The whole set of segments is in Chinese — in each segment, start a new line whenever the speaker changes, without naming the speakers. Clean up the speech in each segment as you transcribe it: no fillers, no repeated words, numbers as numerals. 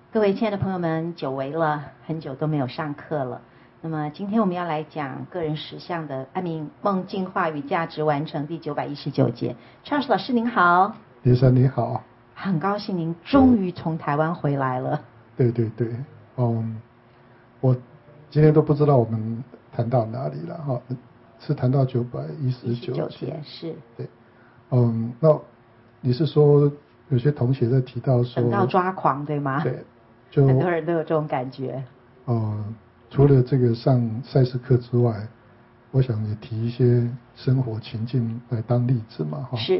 各位亲爱的朋友们，久违了，很久都没有上课了。那么今天我们要来讲个人实相的安民梦进化与价值完成第919节。Charles 老师您好。
叶生你好。
很高兴您终于从台湾回来了。
对，我今天都不知道我们谈到哪里了哈，是谈到919节
是。
对，那你是说有些同学在提到说
等到抓狂对吗？
对，就
很多人都有这种感觉。
除了这个上赛事课之外，我想也提一些生活情境来当例子嘛哈。
是。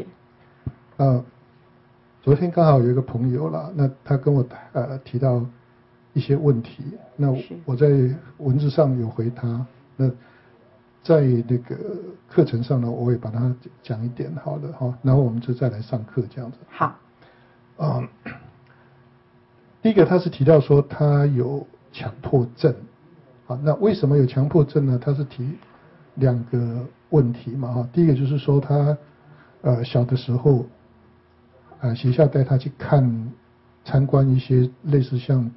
昨天刚好有一个朋友啦，那他跟我提到一些问题，那我在文字上有回他，那在那个课程上呢，我也把它讲一点好了哈，然后我们就再来上课这样子。
好。
第一个他是提到说他有强迫症，好，那为什么有强迫症呢？他是提两个问题嘛哈，第一个就是说他小的时候学校带他去参观一些类似像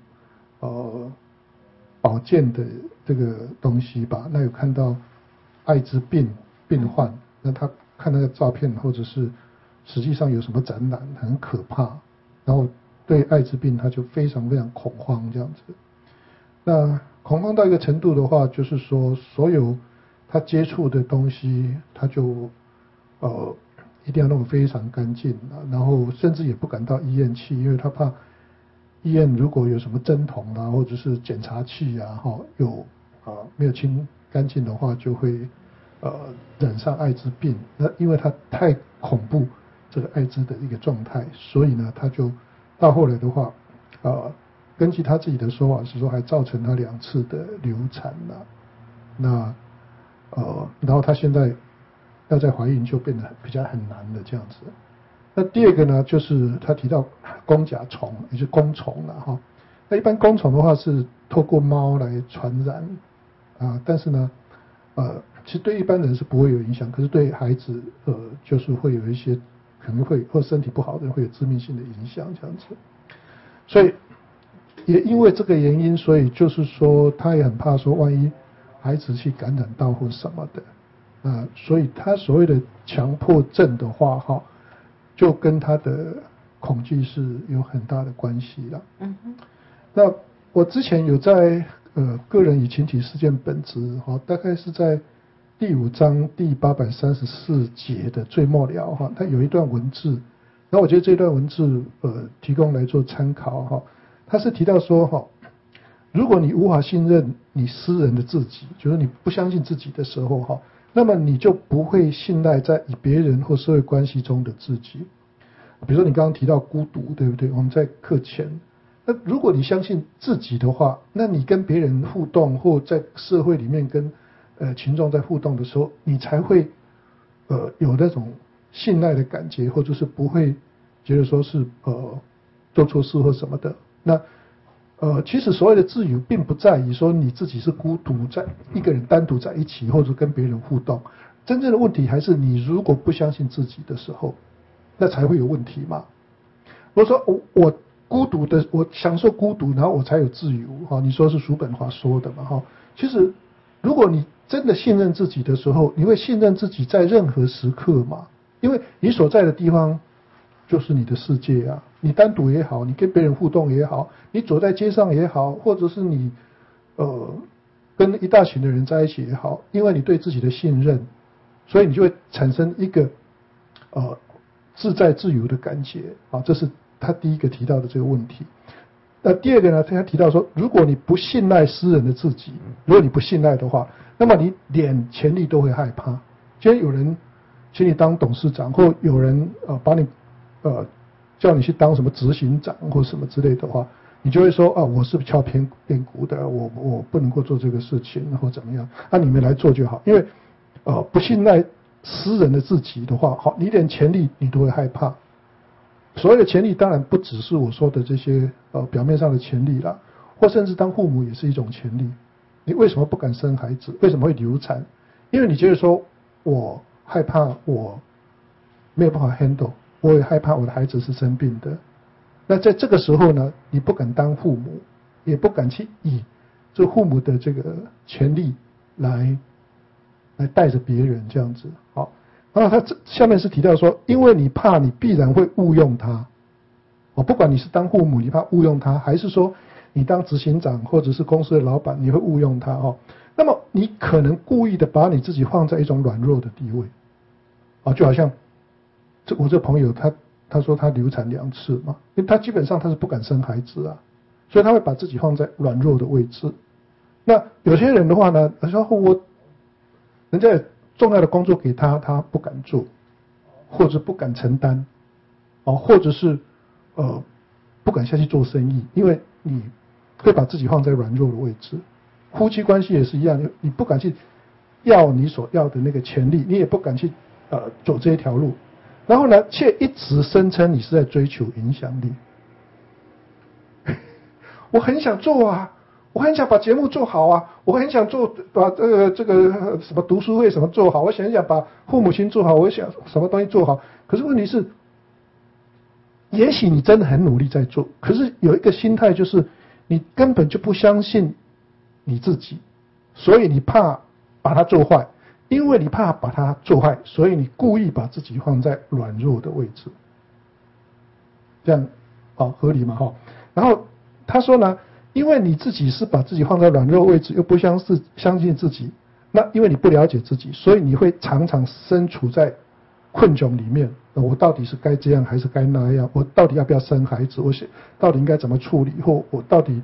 保健的这个东西吧，那有看到艾滋病患，那他看那个照片或者是实际上有什么展览很可怕，然后对艾滋病他就非常非常恐慌这样子。那恐慌到一个程度的话，就是说所有他接触的东西他就一定要弄得非常干净，然后甚至也不敢到医院去，因为他怕医院如果有什么针筒啊，或者是检查器啊，有没有清干净的话，就会染上艾滋病。那因为他太恐怖这个艾滋的一个状态，所以呢，他就到后来的话，根据他自己的说法是说，还造成他2次的流产了。那然后他现在要再怀孕就变得比较很难的这样子。那第二个呢，就是他提到弓甲虫，也就是弓虫了哈。那一般弓虫的话是透过猫来传染但是呢，其实对一般人是不会有影响，可是对孩子就是会有一些可能会或身体不好的人会有致命性的影响这样子。所以也因为这个原因，所以就是说他也很怕说万一孩子去感染到或什么的。所以他所谓的强迫症的话就跟他的恐惧是有很大的关系了。那我之前有在个人与群体事件本质大概是在第5章第834节的最末了它有一段文字，然后我觉得这段文字提供来做参考他是提到说如果你无法信任你私人的自己，就是你不相信自己的时候那么你就不会信赖在与别人或社会关系中的自己。比如说你刚刚提到孤独，对不对？我们在课前，那如果你相信自己的话，那你跟别人互动或在社会里面跟群众在互动的时候，你才会有那种信赖的感觉，或者是不会觉得说是做错事或什么的。那其实所谓的自由并不在于说你自己是孤独在一个人单独在一起，或者跟别人互动。真正的问题还是你如果不相信自己的时候，那才会有问题嘛。如果说我孤独的，我享受孤独，然后我才有自由你说是叔本华说的嘛其实如果你真的信任自己的时候，你会信任自己在任何时刻嘛，因为你所在的地方就是你的世界啊，你单独也好，你跟别人互动也好，你走在街上也好，或者是你跟一大群的人在一起也好，因为你对自己的信任，所以你就会产生一个自在自由的感觉这是他第一个提到的这个问题。那第二个呢，他提到说，如果你不信赖私人的自己，如果你不信赖的话，那么你连权力都会害怕。今天有人请你当董事长，或有人把你叫你去当什么执行长或什么之类的话，你就会说我是翘偏股的，我不能够做这个事情或怎么样，你们来做就好。因为不信赖私人的自己的话，你连权利你都会害怕。所谓的权利当然不只是我说的这些表面上的权利啦，或甚至当父母也是一种权利。你为什么不敢生孩子？为什么会流产？因为你觉得说我害怕我没有办法 handle， 我也害怕我的孩子是生病的。 那在这个时候呢，你不敢当父母，也不敢去以这父母的这个权利来带着别人这样子。好，然后他下面是提到说，因为你怕你必然会误用他。不管你是当父母你怕误用他，还是说你当执行长或者是公司的老板你会误用他那么你可能故意的把你自己放在一种软弱的地位就好像我这朋友他说他流产2次嘛，因为他基本上他是不敢生孩子啊，所以他会把自己放在软弱的位置。那有些人的话呢，他说人家有重要的工作给他不敢做，或者不敢承担或者是不敢下去做生意，因为你会把自己放在软弱的位置。夫妻关系也是一样，你不敢去要你所要的那个权利，你也不敢去走这一条路，然后呢，却一直声称你是在追求影响力。我很想做啊，我很想把节目做好啊，我很想把这个什么读书会什么做好，我想把父母亲做好，我想什么东西做好。可是问题是，也许你真的很努力在做，可是有一个心态就是你根本就不相信你自己，所以你怕把它做坏，因为你怕把它做坏，所以你故意把自己放在软弱的位置，这样合理吗？然后他说呢，因为你自己是把自己放在软弱位置，又不相信自己，那因为你不了解自己，所以你会常常身处在困窘里面。我到底是该这样还是该那样？我到底要不要生孩子？我到底应该怎么处理？或我到底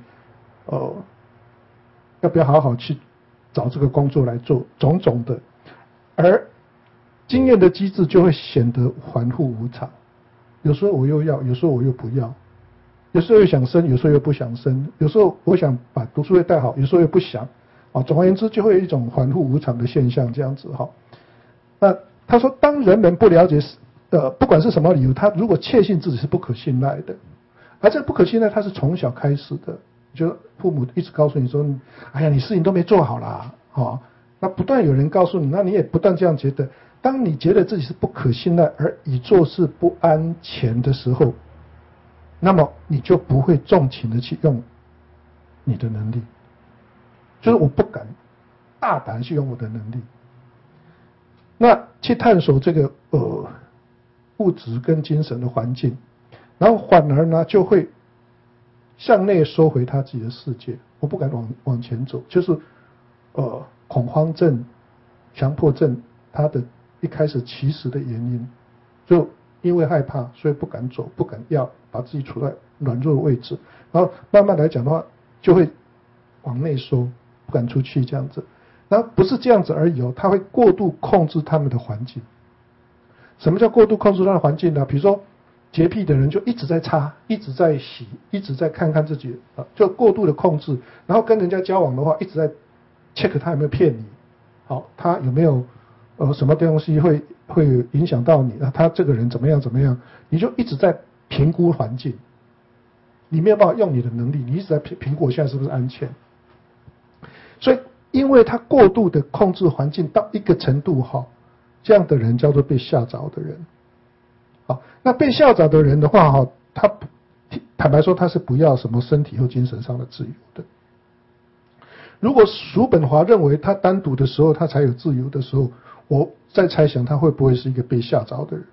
要不要好好去找这个工作来做？种种的，而经验的机制就会显得反复无常。有时候我又要，有时候我又不要，有时候又想生，有时候又不想生，有时候我想把读书会带好，有时候又不想总而言之，就会有一种反复无常的现象，这样子那他说，当人们不了解不管是什么理由，他如果确信自己是不可信赖的，而这个不可信赖他是从小开始的，就父母一直告诉你说，哎呀，你事情都没做好啦那不断有人告诉你，那你也不断这样觉得。当你觉得自己是不可信赖而以做事不安全的时候，那么你就不会重情的去用你的能力，就是我不敢大胆去用我的能力，那去探索这个物质跟精神的环境，然后反而呢就会向内收回他自己的世界。我不敢往前走，就是恐慌症、强迫症，它的一开始起始的原因，就因为害怕，所以不敢走，不敢要，把自己处在软弱的位置，然后慢慢来讲的话，就会往内收，不敢出去这样子。然后不是这样子而已他会过度控制他们的环境。什么叫过度控制他的环境呢？比如说洁癖的人就一直在擦，一直在洗，一直在看看自己就过度的控制。然后跟人家交往的话，一直在 check 他有没有骗你，他有没有什么东西会影响到你，他这个人怎么样怎么样，你就一直在评估环境，你没有办法用你的能力，你一直在评估我现在是不是安全。所以因为他过度的控制环境到一个程度这样的人叫做被吓着的人。那被吓着的人的话他坦白说他是不要什么身体或精神上的自由的。如果叔本华认为他单独的时候他才有自由的时候，我在猜想他会不会是一个被吓着的人。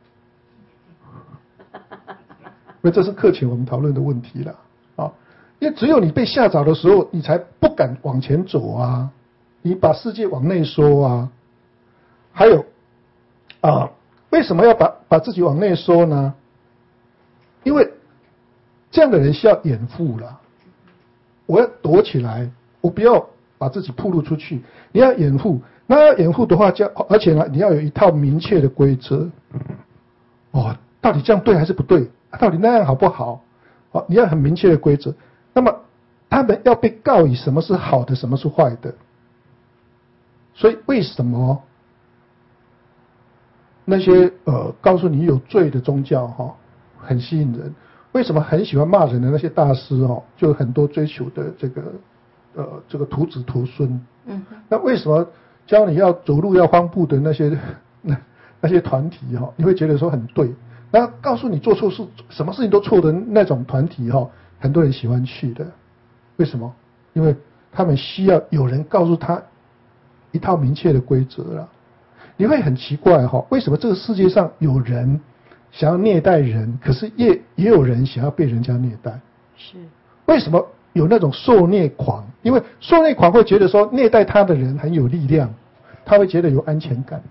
因为这是课前我们讨论的问题了因为只有你被吓着的时候，你才不敢往前走啊，你把世界往内收啊。还有为什么要把自己往内收呢？因为这样的人需要掩护了，我要躲起来，我不要把自己暴露出去，你要掩护。那要掩护的话而且呢，你要有一套明确的规则到底这样对还是不对，到底那样好不好你要很明确的规则。那么他们要被告以什么是好的，什么是坏的。所以为什么那些告诉你有罪的宗教很吸引人？为什么很喜欢骂人的那些大师就有很多追求的这个徒子徒孙？那为什么教你要走路要方步的那些团体你会觉得说很对？ 然后告诉你做错事，什么事情都错的那种团体很多人喜欢去的。为什么？因为他们需要有人告诉他一套明确的规则了。你会很奇怪为什么这个世界上有人想要虐待人，可是也有人想要被人家虐待？
是
为什么有那种受虐狂？因为受虐狂会觉得说虐待他的人很有力量，他会觉得有安全感。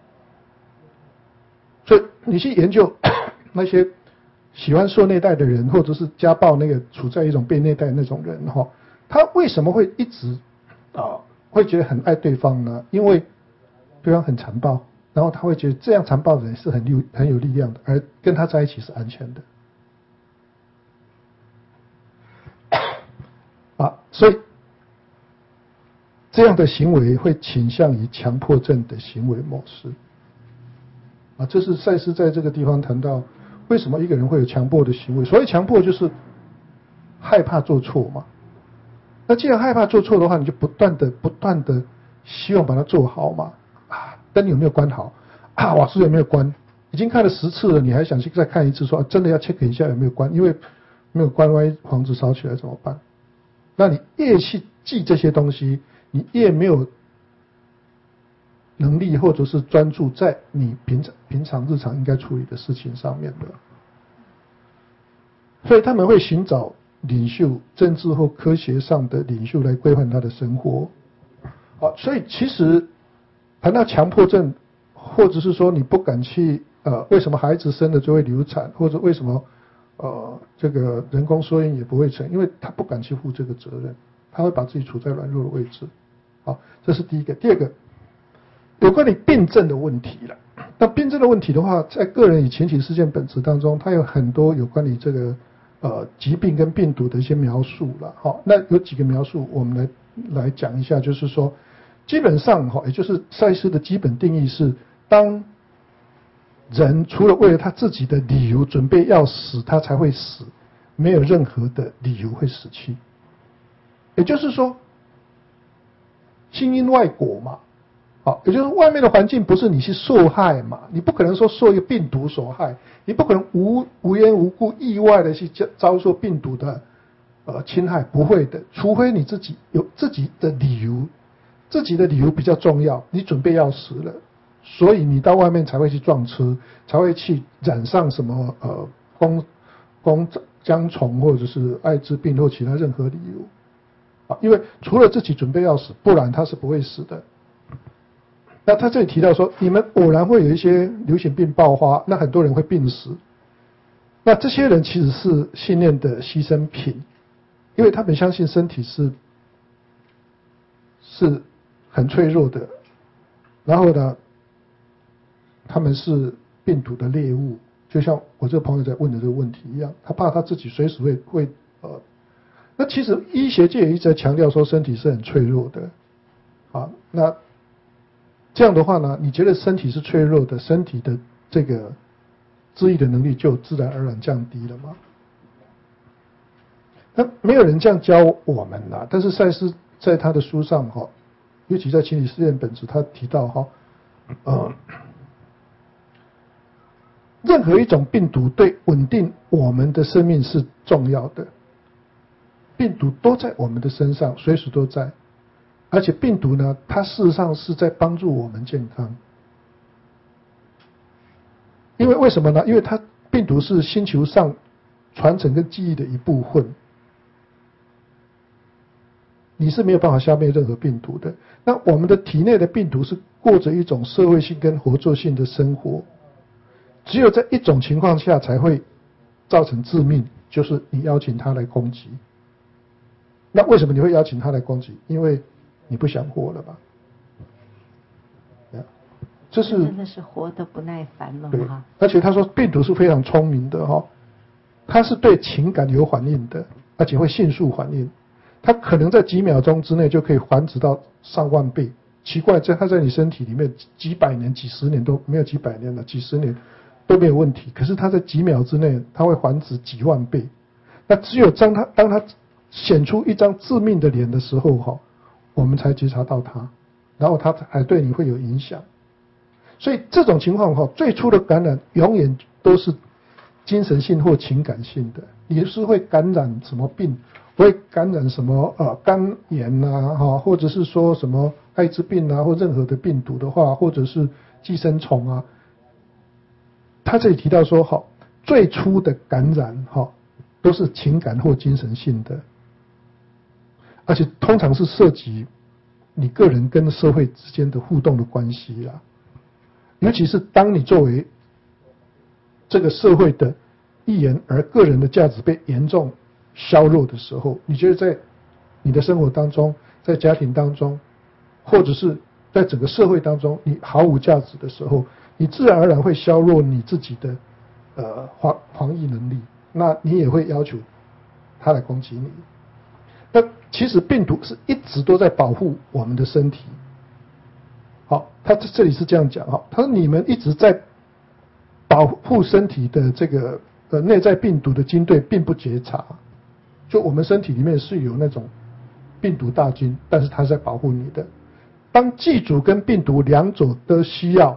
所以你去研究那些喜欢受虐待的人，或者是家暴那个处在一种被虐待的那种人他为什么会一直会觉得很爱对方呢？因为对方很残暴，然后他会觉得这样残暴的人是很有力量的，而跟他在一起是安全的。所以这样的行为会倾向于强迫症的行为模式。这是赛斯在这个地方谈到为什么一个人会有强迫的行为。所谓强迫就是害怕做错嘛。那既然害怕做错的话，你就不断的希望把它做好嘛。灯有没有关好？瓦斯有没有关？已经看了10次了，你还想去再看一次说，真的要 check 一下有没有关，因为没有关，万一房子烧起来怎么办？那你越去记这些东西，你越没有能力或者是专注在你平常日常应该处理的事情上面的。所以他们会寻找领袖，政治或科学上的领袖来规范他的生活。所以其实谈到强迫症，或者是说你不敢去为什么孩子生了就会流产，或者为什么这个人工受孕也不会成，因为他不敢去负这个责任，他会把自己处在软弱的位置。好，这是第一个。第二个，有关于病症的问题了。那病症的问题的话，在个人与群体事件本质当中，它有很多有关于这个疾病跟病毒的一些描述了。好，那有几个描述我们来讲一下，就是说基本上也就是赛斯的基本定义是，当人除了为了他自己的理由准备要死，他才会死，没有任何的理由会死去。也就是说，心因外果嘛。也就是外面的环境不是你去受害嘛，你不可能说受一个病毒所害，你不可能无缘无故意外的去遭受病毒的侵害，不会的，除非你自己有自己的理由，自己的理由比较重要，你准备要死了，所以你到外面才会去撞车，才会去染上什么浆虫或者是艾滋病或其他任何理由。因为除了自己准备要死，不然他是不会死的。那他这里提到说，你们偶然会有一些流行病爆发，那很多人会病死。那这些人其实是信念的牺牲品，因为他们相信身体是很脆弱的，然后呢，他们是病毒的猎物，就像我这个朋友在问的这个问题一样，他怕他自己随时会那其实医学界也一直在强调说身体是很脆弱的。那这样的话呢，你觉得身体是脆弱的，身体的这个治愈的能力就自然而然降低了吗？那没有人这样教我们啦。但是赛斯在他的书上尤其在心理实验本质，他提到任何一种病毒对稳定我们的生命是重要的，病毒都在我们的身上，随时都在。而且病毒呢，它事实上是在帮助我们健康。因为什么呢？因为病毒是星球上传承跟记忆的一部分，你是没有办法消灭任何病毒的。那我们的体内的病毒是过着一种社会性跟合作性的生活，只有在一种情况下才会造成致命，就是你邀请它来攻击。那为什么你会邀请它来攻击？因为你不想活了吧？这是
真的是活得不耐烦了哈。
而且他说病毒是非常聪明的它是对情感有反应的，而且会迅速反应。它可能在几秒钟之内就可以繁殖到上万倍。奇怪，它在你身体里面几百年、几十年都没有几百年了，几十年都没有问题。可是它在几秒之内，它会繁殖几万倍。那只有当它显出一张致命的脸的时候我们才觉察到它，然后它还对你会有影响。所以这种情况最初的感染永远都是精神性或情感性的，你是会感染什么病，会感染什么肝炎啊，或者是说什么艾滋病啊，或任何的病毒的话，或者是寄生虫啊。他这里提到说，好，最初的感染都是情感或精神性的，而且通常是涉及你个人跟社会之间的互动的关系啦。尤其是当你作为这个社会的一员，而个人的价值被严重削弱的时候，你觉得在你的生活当中，在家庭当中，或者是在整个社会当中，你毫无价值的时候，你自然而然会削弱你自己的防疫能力，那你也会要求他来攻击你。那其实病毒是一直都在保护我们的身体。好，他这里是这样讲哈，他说你们一直在保护身体的这个内在病毒的军队并不觉察，就我们身体里面是有那种病毒大军，但是它是在保护你的。当寄主跟病毒两者都需要，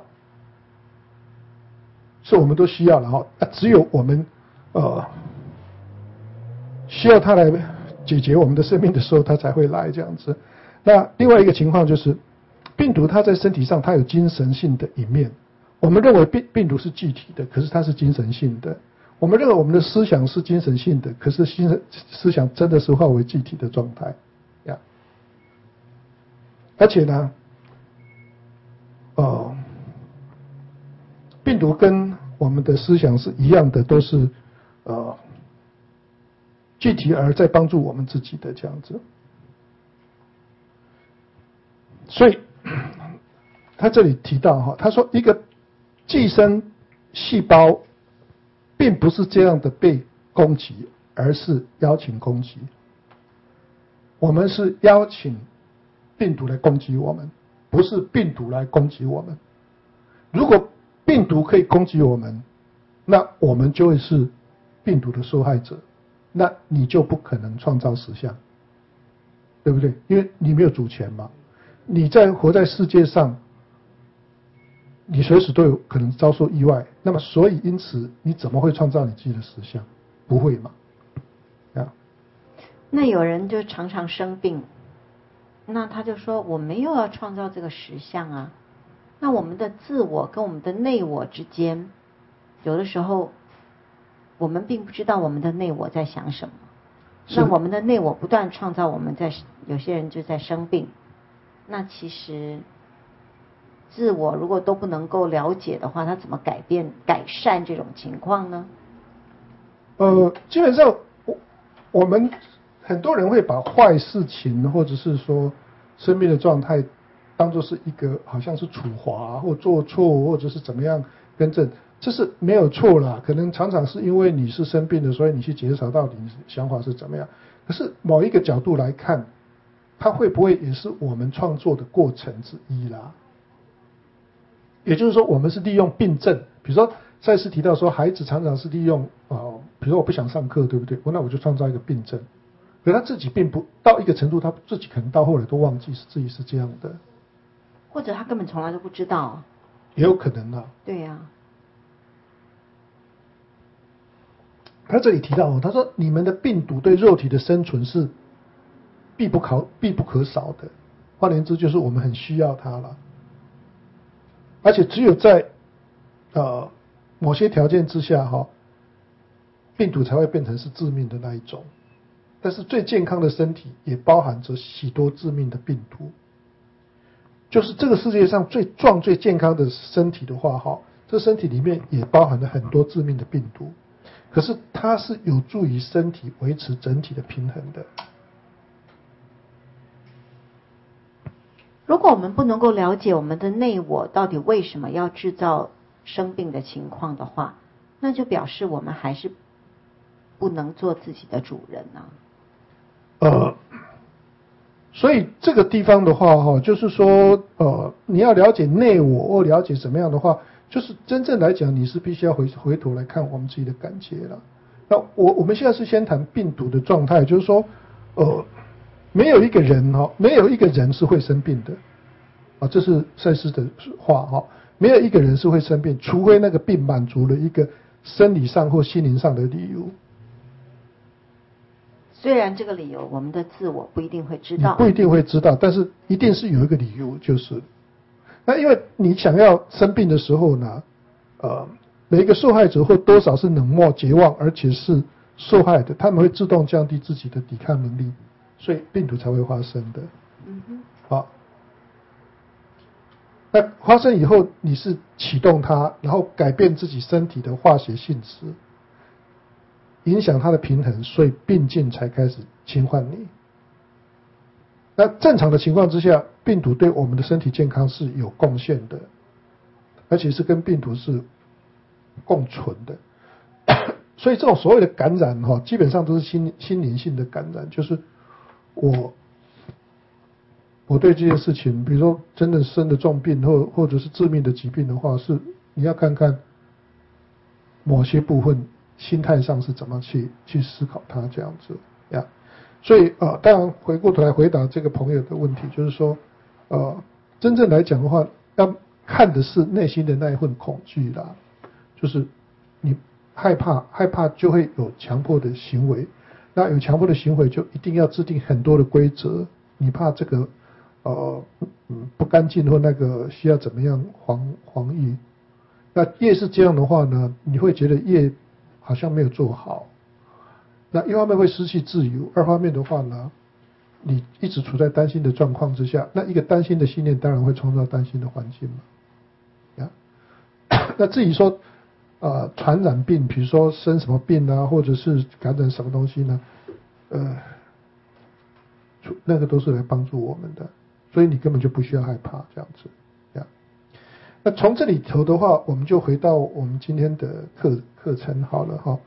是我们都需要了哈，只有我们需要它来解决我们的生命的时候，它才会来这样子。那另外一个情况就是，病毒它在身体上它有精神性的一面。我们认为病毒是具体的，可是它是精神性的。我们认为我们的思想是精神性的，可是思想真的是化为具体的状态呀。而且呢，病毒跟我们的思想是一样的，都是具体而在帮助我们自己的这样子。所以他这里提到哈，他说一个寄生细胞并不是这样的被攻击，而是邀请攻击。我们是邀请病毒来攻击我们，不是病毒来攻击我们。如果病毒可以攻击我们，那我们就会是病毒的受害者，那你就不可能创造实相，对不对？因为你没有主权嘛，你活在世界上，你随时都有可能遭受意外，那么所以因此你怎么会创造你自己的实相？不会嘛？
那有人就常常生病，那他就说我没有要创造这个实相啊。那我们的自我跟我们的内我之间，有的时候我们并不知道我们的内我在想什么。那我们的内我不断创造我们有些人就在生病。那其实自我如果都不能够了解的话，他怎么改善这种情况呢？
基本上我们很多人会把坏事情或者是说生命的状态当作是一个好像是处罚或做错或者是怎么样更正，这是没有错啦。可能常常是因为你是生病的，所以你去检讨到底你想法是怎么样。可是某一个角度来看，它会不会也是我们创作的过程之一啦？也就是说，我们是利用病症，比如说赛斯提到说，孩子常常是利用比如说我不想上课，对不对？那我就创造一个病症，可他自己并不到一个程度，他自己可能到后来都忘记自己是这样的，
或者他根本从来都不知道，
也有可能啊。
对呀。
他这里提到他说你们的病毒对肉体的生存是必不可少的，换言之就是我们很需要它了。而且只有在某些条件之下病毒才会变成是致命的那一种。但是最健康的身体也包含着许多致命的病毒。就是这个世界上最壮最健康的身体的话这身体里面也包含了很多致命的病毒。可是它是有助于身体维持整体的平衡的。
如果我们不能够了解我们的内我到底为什么要制造生病的情况的话，那就表示我们还是不能做自己的主人啊。
所以这个地方的话就是说你要了解内我或了解什么样的话，就是真正来讲你是必须要回头来看我们自己的感觉了。那我们现在是先谈病毒的状态，就是说没有一个人是会生病的这是赛斯的话没有一个人是会生病，除非那个病满足了一个生理上或心灵上的理由。
虽然这个理由我们的自我不一定会知道，
你不一定会知道，但是一定是有一个理由，就是那因为你想要生病的时候呢，每一个受害者会多少是冷漠、绝望，而且是受害的，他们会自动降低自己的抵抗能力，所以病毒才会发生的。好，那发生以后，你是启动它，然后改变自己身体的化学性质，影响它的平衡，所以病菌才开始侵犯你。那正常的情况之下，病毒对我们的身体健康是有贡献的，而且是跟病毒是共存的。所以这种所谓的感染基本上都是心灵性的感染，就是我对这件事情，比如说真的生的重病或者是致命的疾病的话，是你要看看某些部分心态上是怎么去思考它这样子呀。所以当然回过头来回答这个朋友的问题，就是说真正来讲的话，要看的是内心的那一份恐惧啦，就是你害怕就会有强迫的行为，那有强迫的行为就一定要制定很多的规则，你怕这个不干净或那个需要怎么样防御。那越是这样的话呢，你会觉得越好像没有做好。那一方面会失去自由，二方面的话呢，你一直处在担心的状况之下，那一个担心的信念当然会创造担心的环境嘛。那至于说传染病，比如说生什么病啊，或者是感染什么东西呢，那个都是来帮助我们的，所以你根本就不需要害怕这样子。那从这里头的话，我们就回到我们今天的课程好了哈。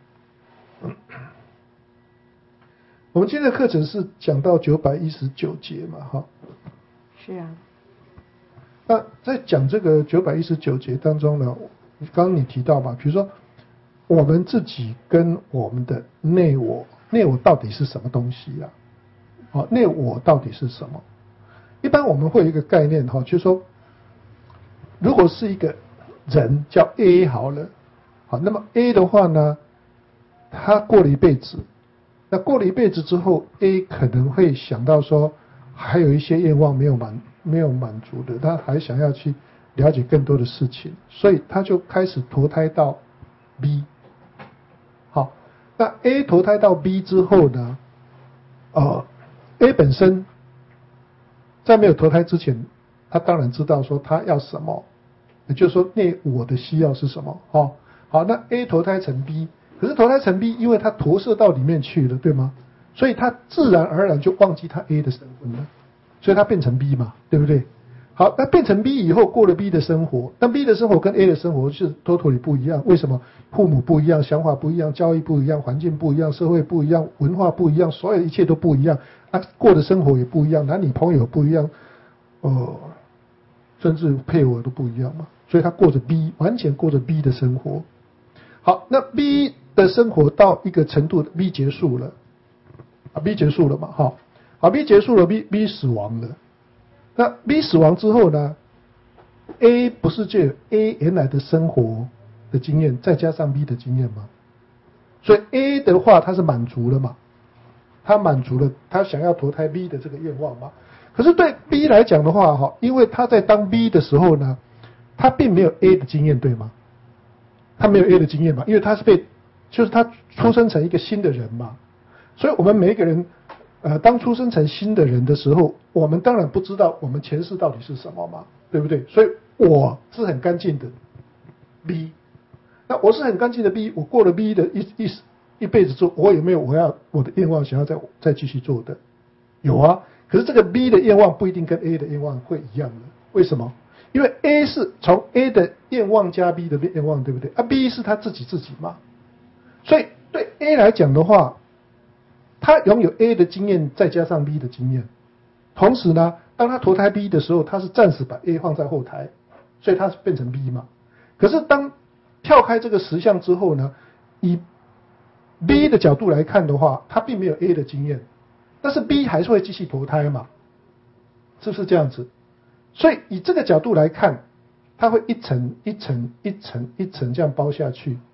我们今天的课程是讲到919节嘛哈。
是啊。
那在讲这个919节当中呢，刚刚你提到嘛，比如说我们自己跟我们的内我到底是什么东西啊？内我到底是什么？一般我们会有一个概念哈，就是说，如果是一个人叫 A 好了，好，那么 A 的话呢，他过了一辈子，那过了一辈子之后 ，A 可能会想到说，还有一些愿望没有满足的，他还想要去了解更多的事情，所以他就开始投胎到 B。好，那 A 投胎到 B 之后呢，A 本身在没有投胎之前，他当然知道说他要什么，也就是说内我的需要是什么。好，那 A 投胎成 B， 可是投胎成 B， 因为他投射到里面去了，对吗？所以他自然而然就忘记他 A 的身份了，所以他变成 B 嘛，对不对？好，那变成 B 以后，过了 B 的生活，但 B 的生活跟 A 的生活是 totally 不一样。为什么？父母不一样，想法不一样，教育不一样，环境不一样，社会不一样，文化不一样，所有一切都不一样。过的生活也不一样，男女朋友不一样，甚至配偶都不一样嘛。所以他完全过着 B 的生活。好，那 B 的生活到一个程度 ，B 结束了，B 结束了嘛，好 ，B 结束了 ，B 死亡了。那 B 死亡之后呢 ？A 不是就有 A 原来的生活的经验，再加上 B 的经验吗？所以 A 的话，他是满足了嘛？他满足了他想要投胎 B 的这个愿望嘛？可是对 B 来讲的话，因为他在当 B 的时候呢，他并没有 A 的经验，对吗？他没有 A 的经验嘛？因为他是就是他出生成一个新的人嘛。所以我们每一个人。当出生成新的人的时候，我们当然不知道我们前世到底是什么嘛，对不对？所以我是很干净的 B， 那我是很干净的 B， 我过了 B 的一辈子之后，我有没有我的愿望想要再继续做的？有啊，可是这个 B 的愿望不一定跟 A 的愿望会一样的，为什么？因为 A 是从 A 的愿望加 B 的愿望，对不对？B 是他自己嘛，所以对 A 来讲的话。他拥有 A 的经验，再加上 B 的经验，同时呢，当他投胎 B 的时候，他是暂时把 A 放在后台，所以他是变成 B 嘛。可是当跳开这个实相之后呢，以 B 的角度来看的话，他并没有 A 的经验，但是 B 还是会继续投胎嘛，是不是这样子？所以以这个角度来看，它会一层一层一层一层这样包下去，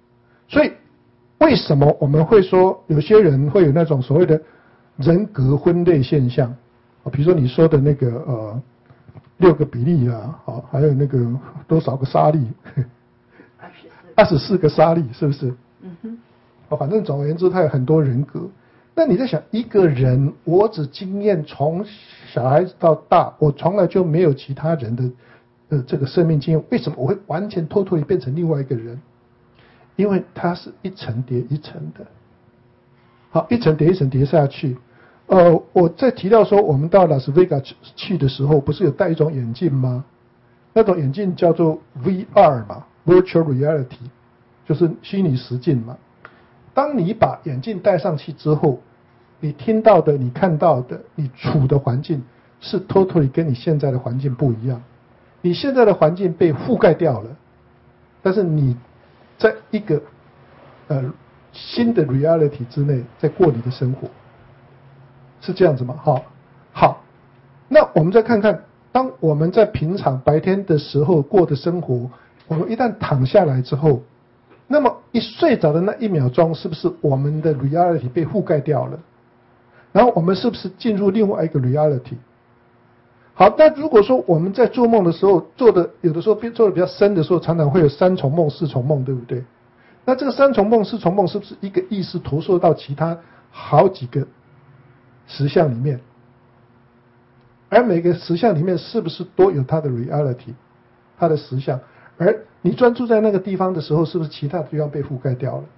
所以为什么我们会说有些人会有那种所谓的人格分裂现象？比如说你说的那个6个比例啊，还有那个多少个沙粒，24个沙粒，是不是？反正总而言之，他有很多人格。那你在想，一个人，我只经验从小孩子到大，我从来就没有其他人的这个生命经验，为什么我会完全totally变成另外一个人？因为它是一层叠一层的，好，一层叠一层叠下去。我在提到说，我们到拉斯维加去的时候，不是有戴一种眼镜吗？那种眼镜叫做 VR 嘛 ，Virtual Reality， 就是虚拟实境嘛。当你把眼镜戴上去之后，你听到的、你看到的、你处的环境是 totally 跟你现在的环境不一样。你现在的环境被覆盖掉了，但是你在一个新的 reality 之内，在过你的生活，是这样子吗？好，那我们再看看，当我们在平常白天的时候过的生活，我们一旦躺下来之后，那么一睡着的那1秒钟，是不是我们的 reality 被覆盖掉了？然后我们是不是进入另外一个 reality？ 好，那如果说我们在做梦的时候有的时候做的比较深的时候，常常会有3重梦、4重梦，对不对？那这个3重梦、4重梦是不是一个意识投射到其他好几个实相里面？而每个实相里面是不是都有它的 reality， 它的实相？而你专注在那个地方的时候，是不是其他的地方被覆盖掉了？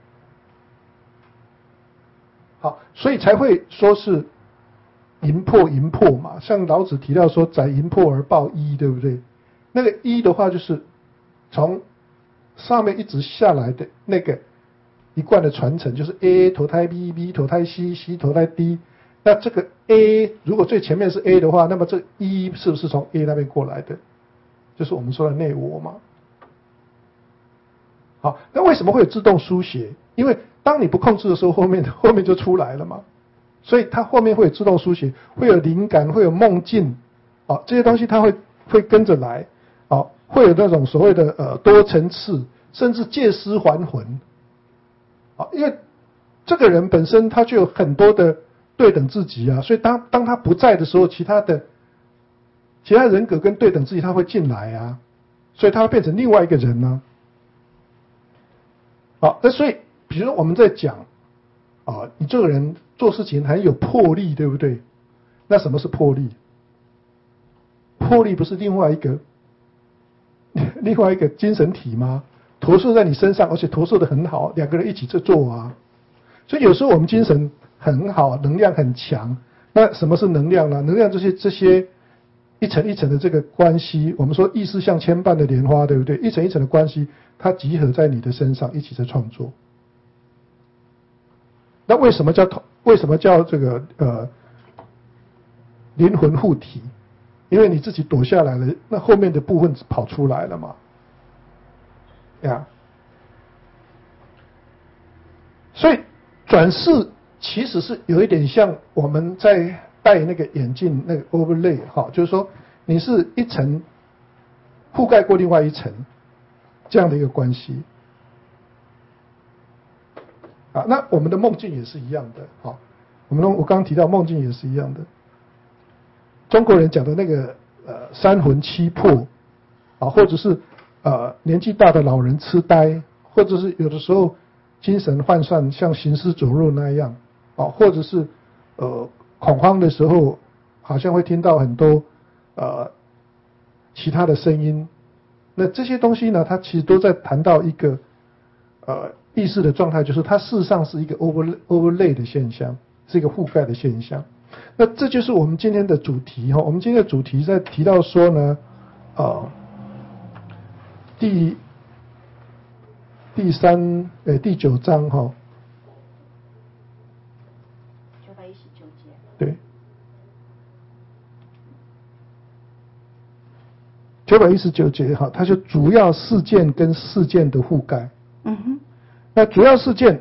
好，所以才会说是淫破嘛。像老子提到说载淫破而报一，对不对？那个一的话就是从上面一直下来的那个一贯的传承，就是 A 投胎 B 投胎 C 投胎 D。那这个 A 如果最前面是 A 的话，那么这一是不是从 A 那边过来的？就是我们说的内我嘛。好，那为什么会有自动书写？因为当你不控制的时候，后面就出来了嘛。所以它后面会有自动书写，会有灵感，会有梦境，这些东西它会跟着来，会有那种所谓的多层次，甚至借尸还魂，因为这个人本身他就有很多的对等自己啊，所以当他不在的时候，其他人格跟对等自己他会进来啊，所以他会变成另外一个人呢。好，那所以比如说我们在讲你这个人做事情很有魄力，对不对？那什么是魄力？魄力不是另外一个精神体吗？投射在你身上，而且投射得很好，两个人一起在做啊。所以有时候我们精神很好，能量很强。那什么是能量呢？能量这些一层一层的这个关系，我们说意识像牵绊的莲花，对不对？一层一层的关系，它集合在你的身上，一起在创作。那为什么叫这个灵魂护体？因为你自己躲下来了，那后面的部分跑出来了嘛，呀。所以转世其实是有一点像我们在戴那个眼镜那个 overlay 就是说你是一层覆盖过另外一层这样的一个关系。那我们的梦境也是一样的，我刚刚提到梦境也是一样的。中国人讲的那个三魂七魄，或者是年纪大的老人痴呆，或者是有的时候精神涣散，像行尸走肉那样，或者是恐慌的时候，好像会听到很多其他的声音。那这些东西呢，它其实都在谈到一个意识的状态，就是它事实上是一个 overlay 的现象，是一个覆盖的现象。那这就是我们今天的主题我们今天的主题在提到说呢，第9章919
节，
对，919节它就主要事件跟事件的覆盖。那主要事件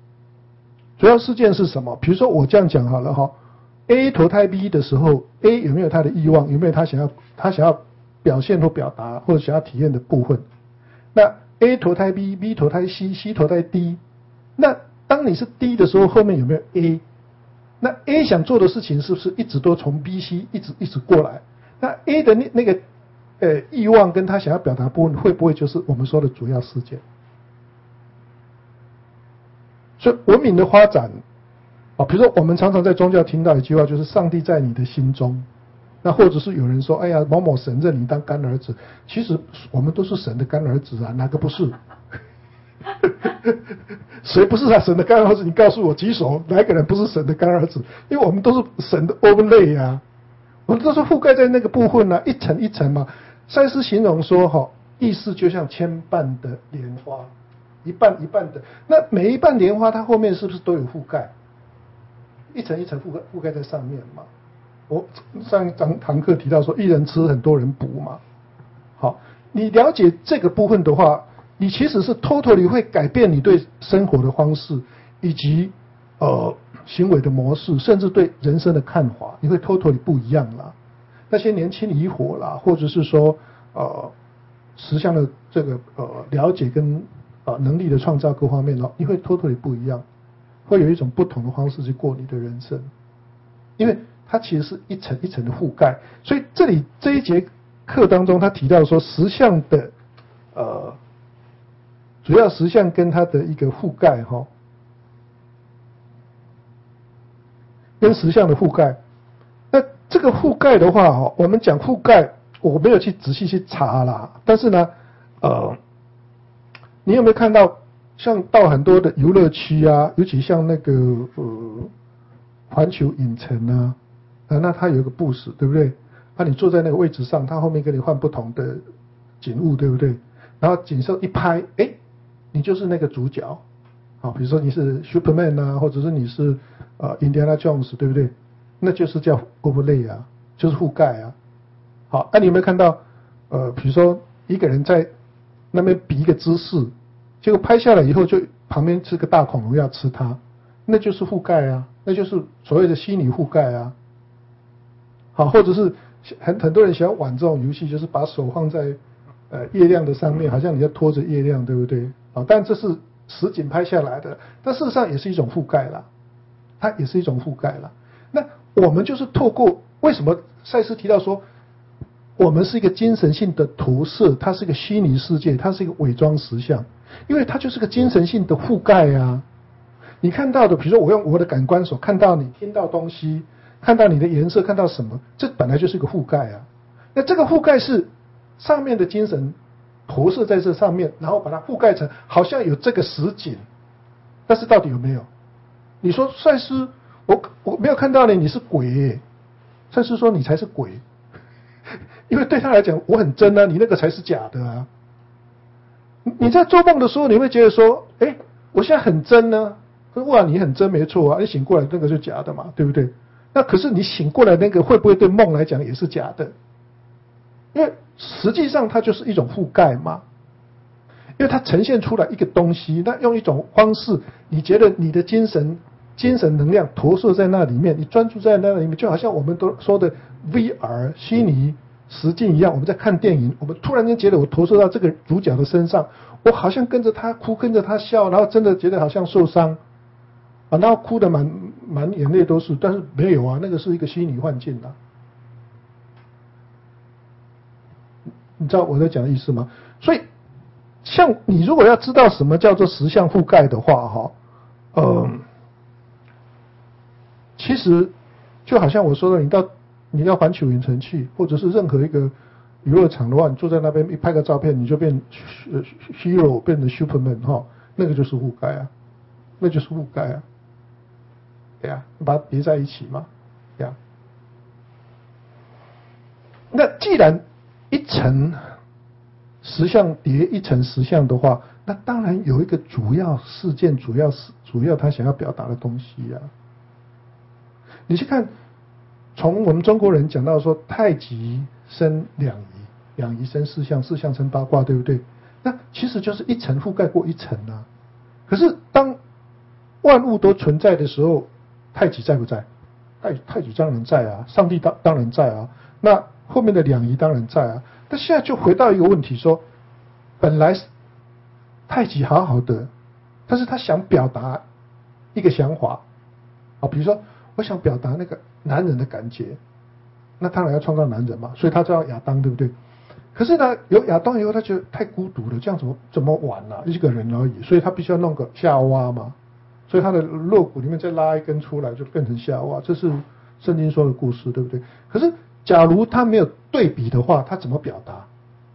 是什么？比如说我这样讲好了A 投胎 B 的时候 ，A 有没有他的欲望？有没有他想要表现或表达或者想要体验的部分？那 A 投胎 B 投胎 C 投胎 D。那当你是 D 的时候，后面有没有 A？ 那 A 想做的事情是不是一直都从 B、C 一直过来？那 A 的那个欲望跟他想要表达部分，会不会就是我们说的主要事件？所以文明的发展比如说我们常常在宗教听到一句话，就是上帝在你的心中。那或者是有人说，哎呀，某某神认你当干儿子，其实我们都是神的干儿子啊，哪个不是？谁不是神的干儿子？你告诉我举手，哪一个人不是神的干儿子？因为我们都是神的 overlay 啊，我们都是覆盖在那个部分啊，一层一层嘛。赛斯形容说，意识就像千瓣的莲花，一瓣一瓣的，那每一瓣莲花它后面是不是都有覆盖？一层一层覆盖在上面嘛。我上一堂课提到说，一人吃很多人补嘛。好，你了解这个部分的话，你其实是 totally 会改变你对生活的方式，以及行为的模式，甚至对人生的看法，你会 totally 不一样啦。那些年轻疑火啦，或者是说实相的这个了解跟能力的创造各方面你会 totally 不一样，会有一种不同的方式去过你的人生，因为它其实是一层一层的覆盖。所以这里这一节课当中，他提到说实相的主要实相跟它的一个覆盖跟实相的覆盖。那这个覆盖的话我们讲覆盖，我没有去仔细去查啦，但是呢你有没有看到像到很多的游乐区啊，尤其像那个环球影城啊，那它有一个 booth 对不对？你坐在那个位置上，它后面给你换不同的景物对不对？然后景色一拍，你就是那个主角。比如说你是 Superman 啊，或者是你是Indiana Jones 对不对？那就是叫 overlay 啊，就是覆盖啊。好，你有没有看到比如说一个人在那边比一个姿势，结果拍下来以后就旁边是个大恐龙要吃它，那就是覆盖啊，那就是所谓的虚拟覆盖啊。好，或者是很多人喜欢玩这种游戏，就是把手放在月亮的上面，好像你在拖着月亮，对不对？但这是实景拍下来的，但事实上也是一种覆盖啦，它也是一种覆盖啦。那我们就是透过为什么赛斯提到说，我们是一个精神性的投射，它是一个虚拟世界，它是一个伪装实相，因为它就是个精神性的覆盖啊。你看到的，比如说我用我的感官所看到你听到东西，看到你的颜色，看到什么，这本来就是一个覆盖啊。那这个覆盖是上面的精神投射在这上面，然后把它覆盖成好像有这个实景，但是到底有没有？你说赛斯，我没有看到你是鬼耶，赛斯说你才是鬼，因为对他来讲我很真啊，你那个才是假的啊。你在做梦的时候，你会觉得说，我现在很真呢，哇，你很真没错啊，你醒过来那个就假的嘛，对不对？那可是你醒过来那个会不会对梦来讲也是假的？因为实际上它就是一种覆盖嘛，因为它呈现出来一个东西，那用一种方式，你觉得你的精神能量投射在那里面，你专注在那里面，就好像我们都说的 VR 虚拟实境一样。我们在看电影，我们突然间觉得我投射到这个主角的身上，我好像跟着他哭，跟着他笑，然后真的觉得好像受伤然后哭得满眼泪都是，但是没有啊，那个是一个虚拟幻境啊。你知道我在讲的意思吗？所以像你如果要知道什么叫做实相覆盖的话其实就好像我说的，你到环球影城去，或者是任何一个娱乐场的话，你坐在那边一拍个照片，你就变hero， 变成 Superman 那个就是覆盖啊，那就是覆盖啊，对呀，把它叠在一起嘛，对呀。那既然一层实相叠一层实相的话，那当然有一个主要事件，主要他想要表达的东西啊。你去看，从我们中国人讲到说太极生两仪，两仪生四象，四象生八卦，对不对？那其实就是一层覆盖过一层啊。可是当万物都存在的时候，太极在不在？太极当然在啊，上帝当然在啊，那后面的两仪当然在啊。那现在就回到一个问题说，本来太极好好的，但是他想表达一个想法，比如说我想表达那个男人的感觉，那当然要创造男人嘛，所以他叫亚当，对不对？可是呢，有亚当以后，他觉得太孤独了，这样怎么玩啊？一个人而已，所以他必须要弄个夏娃嘛，所以他的肋骨里面再拉一根出来，就变成夏娃，这是圣经说的故事，对不对？可是假如他没有对比的话，他怎么表达？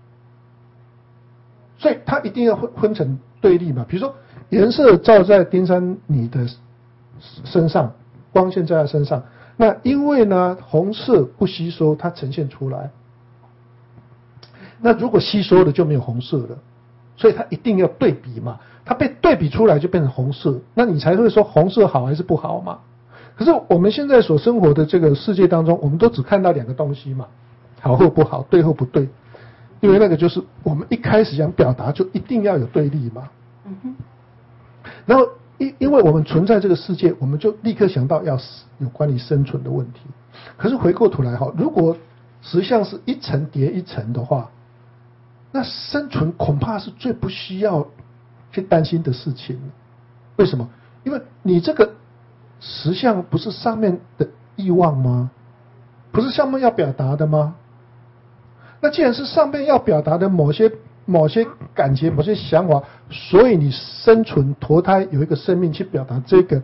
所以他一定要分成对立嘛，比如说颜色照在丁山你的身上，光线在他身上，那因为呢红色不吸收，它呈现出来。那如果吸收了就没有红色了，所以它一定要对比嘛，它被对比出来就变成红色，那你才会说红色好还是不好嘛。可是我们现在所生活的这个世界当中，我们都只看到两个东西嘛，好或不好，对或不对，因为那个就是我们一开始想表达就一定要有对立嘛。然后因为我们存在这个世界，我们就立刻想到要有关于生存的问题。可是回过头来如果实相是一层叠一层的话，那生存恐怕是最不需要去担心的事情。为什么？因为你这个实相不是上面的欲望吗？不是上面要表达的吗？那既然是上面要表达的某些感觉、某些想法，所以你生存投胎有一个生命去表达这个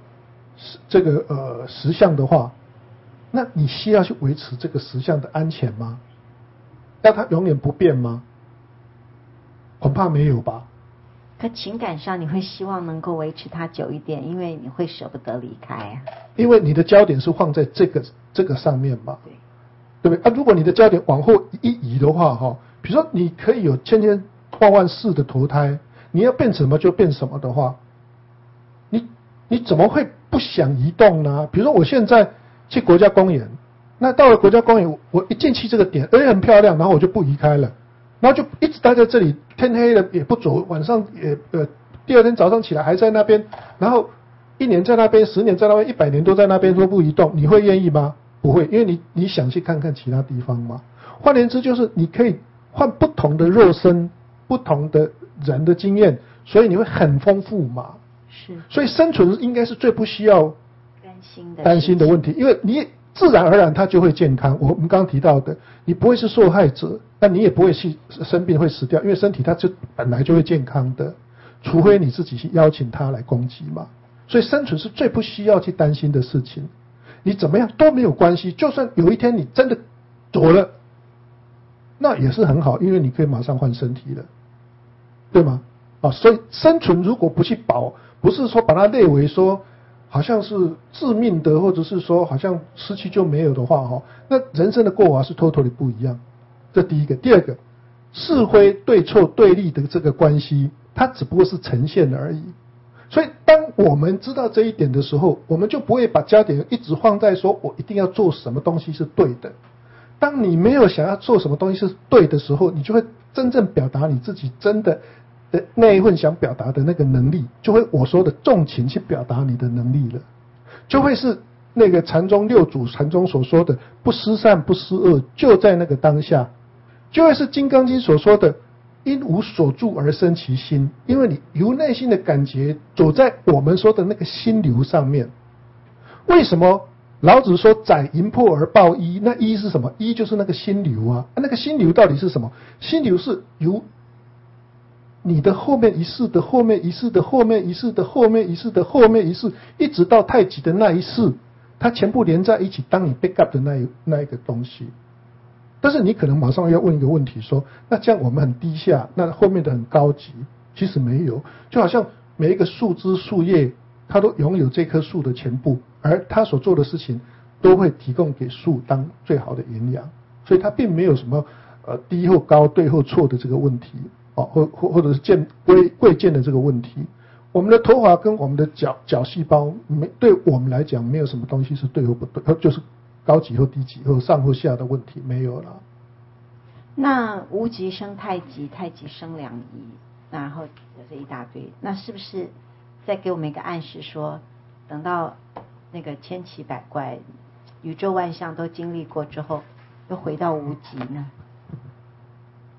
实相的话，那你需要去维持这个实相的安全吗？让它永远不变吗？恐怕没有吧。
可情感上你会希望能够维持它久一点，因为你会舍不得离开啊。
因为你的焦点是放在这个上面嘛，对不对？如果你的焦点往后一移的话，比如说你可以有千千万万世的投胎，你要变什么就变什么的话，你怎么会不想移动呢？比如说我现在去国家公园，那到了国家公园，我一进去这个点，很漂亮，然后我就不移开了。然后就一直待在这里，天黑了也不走，晚上也第二天早上起来还在那边，然后1年在那边，10年在那边，100年都在那边说不移动，你会愿意吗？不会，因为你想去看看其他地方嘛。换言之，就是你可以换不同的肉身，不同的人的经验，所以你会很丰富嘛。
是。
所以生存应该是最不需要担心的问题，因为你自然而然它就会健康。我们刚刚提到的，你不会是受害者，但你也不会去生病会死掉，因为身体它就本来就会健康的，除非你自己去邀请它来攻击嘛。所以生存是最不需要去担心的事情，你怎么样都没有关系，就算有一天你真的走了，那也是很好，因为你可以马上换身体了，对吗？所以生存如果不去保，不是说把它列为说好像是致命的，或者是说好像失去就没有的话，那人生的过法是 totally 不一样。这第一个。第二个，是非对错对立的这个关系，它只不过是呈现而已。所以当我们知道这一点的时候，我们就不会把焦点一直放在说我一定要做什么东西是对的。当你没有想要做什么东西是对的时候，你就会真正表达你自己真的那一份想表达的那个能力，就会我说的重情去表达你的能力了，就会是那个禅宗六祖禅宗所说的不思善不思恶，就在那个当下，就会是金刚经所说的因无所住而生其心，因为你由内心的感觉走在我们说的那个心流上面。为什么老子说载银魄而抱一？那一是什么？一就是那个心流啊。那个心流到底是什么？心流是由你的后面一世的后面一世的后面一世的后面一世的后面一世，一直到太极的那一世，它全部连在一起，当你 back up 的那一个东西。但是你可能马上要问一个问题说，那这样我们很低下，那后面的很高级？其实没有，就好像每一个树枝树叶，它都拥有这棵树的全部，而它所做的事情都会提供给树当最好的营养，所以它并没有什么低或高对或错的这个问题，或者是贵贱的这个问题。我们的头发跟我们的角细胞，对我们来讲没有什么东西是对或不对，就是高级或低级或上或下的问题没有了。
那无极生太极，太极生两仪，然后这一大堆，那是不是再给我们一个暗示说，等到那个千奇百怪、宇宙万象都经历过之后，又回到无极呢？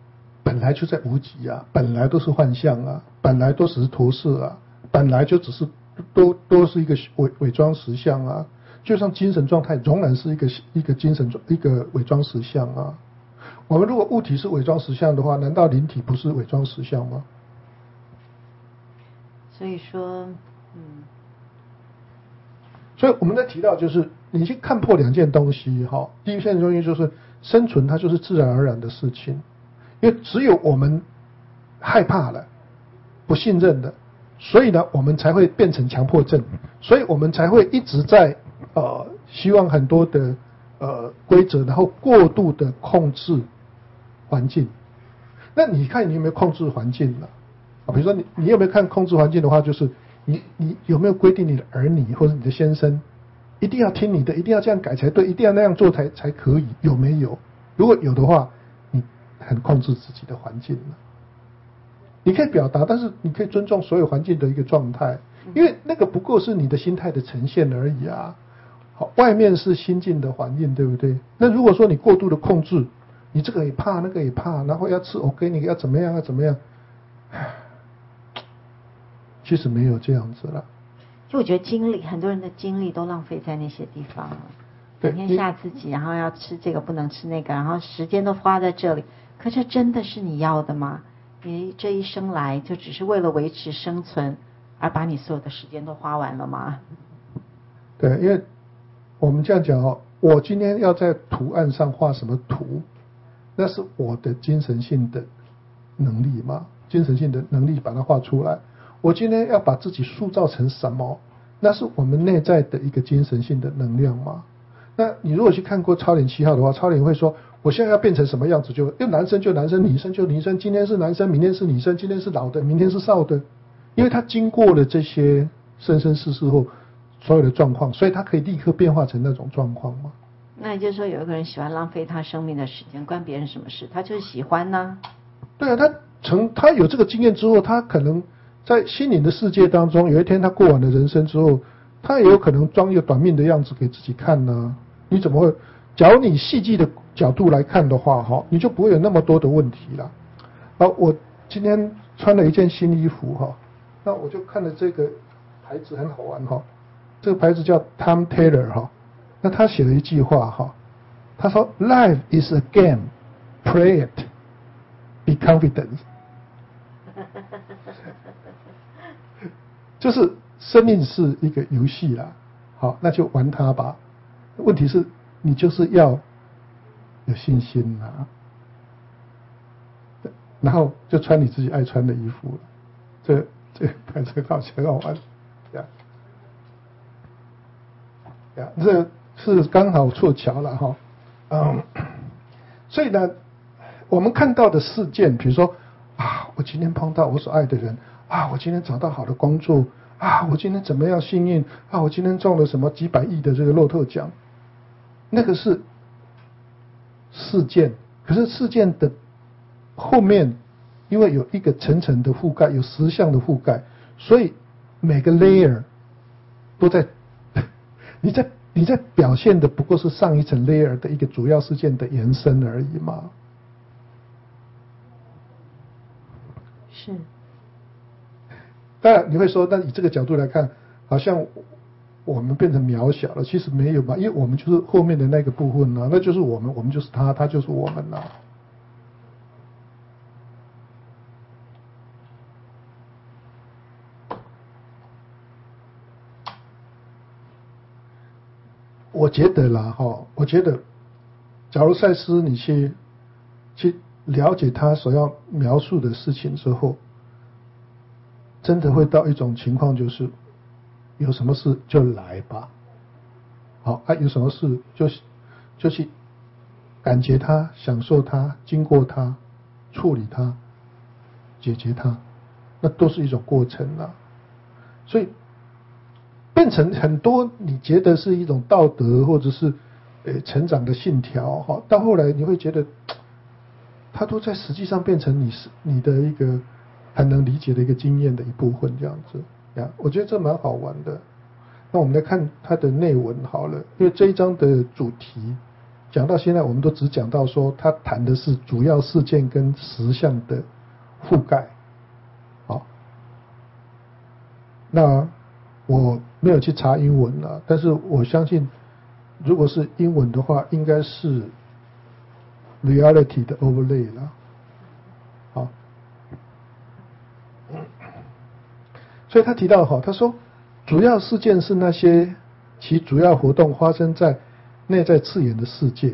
本来就在无极啊，本来都是幻象啊，本来都只是投射啊，本来就只是都是一个伪装实相啊，就像精神状态仍然是一个精神一个伪装实相啊。我们如果物体是伪装实相的话，难道灵体不是伪装实相吗？
所以说，
所以我们在提到就是你去看破两件东西哈，第一件东西就是生存，它就是自然而然的事情，因为只有我们害怕了、不信任的，所以呢，我们才会变成强迫症，所以我们才会一直在希望很多的规则，然后过度的控制环境。那你看你有没有控制环境呢？比如说你有没有看控制环境的话，就是你有没有规定你的儿女或者你的先生一定要听你的，一定要这样改才对，一定要那样做才可以，有没有？如果有的话，你很控制自己的环境了。你可以表达，但是你可以尊重所有环境的一个状态，因为那个不过是你的心态的呈现而已啊。好，外面是心境的环境，对不对？那如果说你过度的控制，你这个也怕，那个也怕，然后要吃 organic 要怎么样要怎么样，其实没有这样子了。
就我觉得很多人的精力都浪费在那些地方了，整天吓自己，然后要吃这个不能吃那个，然后时间都花在这里。可这真的是你要的吗？你这一生来就只是为了维持生存，而把你所有的时间都花完了吗？
对，因为我们这样讲哦，我今天要在图案上画什么图，那是我的精神性的能力嘛，精神性的能力把它画出来。我今天要把自己塑造成什么，那是我们内在的一个精神性的能量嘛。那你如果去看过超龄7号的话，超龄会说我现在要变成什么样子，就男生就男生，女生就女生，今天是男生，明天是女生，今天是老的，明天是少的，因为他经过了这些生生世世后所有的状况，所以他可以立刻变化成那种状况嘛。
那也就是说，有一个人喜欢浪费他生命的时间，关别人什么事？他就是喜欢呢。
对啊，他有这个经验之后，他可能在心灵的世界当中，有一天他过完了人生之后，他也有可能装一个短命的样子给自己看呢。你怎么会？假如你细细的角度来看的话，哈，你就不会有那么多的问题了。我今天穿了一件新衣服哈，那我就看了这个牌子很好玩哈，这个牌子叫 Tom Taylor 哈，那他写了一句话哈，他说 Life is a game, play it, be confident 就是生命是一个游戏啦，好，那就玩它吧。问题是你就是要有信心啦，然后就穿你自己爱穿的衣服了。这牌子好像很好玩呀，这是刚好凑巧了哈。所以呢，我们看到的事件，比如说我今天碰到我所爱的人我今天找到好的工作我今天怎么样幸运我今天中了什么几百亿的这个乐透奖，那个是事件。可是事件的后面，因为有一个层层的覆盖，有实相的覆盖，所以每个 layer 都在你在表现的不过是上一层 layer 的一个主要事件的延伸而已嘛。
是。
当然你会说，那以这个角度来看，好像我们变成渺小了，其实没有吧，因为我们就是后面的那个部分那就是我们就是他就是我们我觉得啦我觉得假如赛斯你去了解他所要描述的事情之后，真的会到一种情况，就是有什么事就来吧，好有什么事就去感觉它，享受它，经过它，处理它，解决它，那都是一种过程啦。所以变成很多你觉得是一种道德或者是成长的信条到后来你会觉得它都在实际上变成你的一个很能理解的一个经验的一部分这样子我觉得这蛮好玩的。那我们来看它的内文好了，因为这一章的主题讲到现在，我们都只讲到说，他谈的是主要事件跟实相的覆盖。好，那我没有去查英文了，但是我相信，如果是英文的话，应该是 reality 的 overlay 了。好，所以他提到哈，他说主要事件是那些其主要活动发生在内在次元的世界，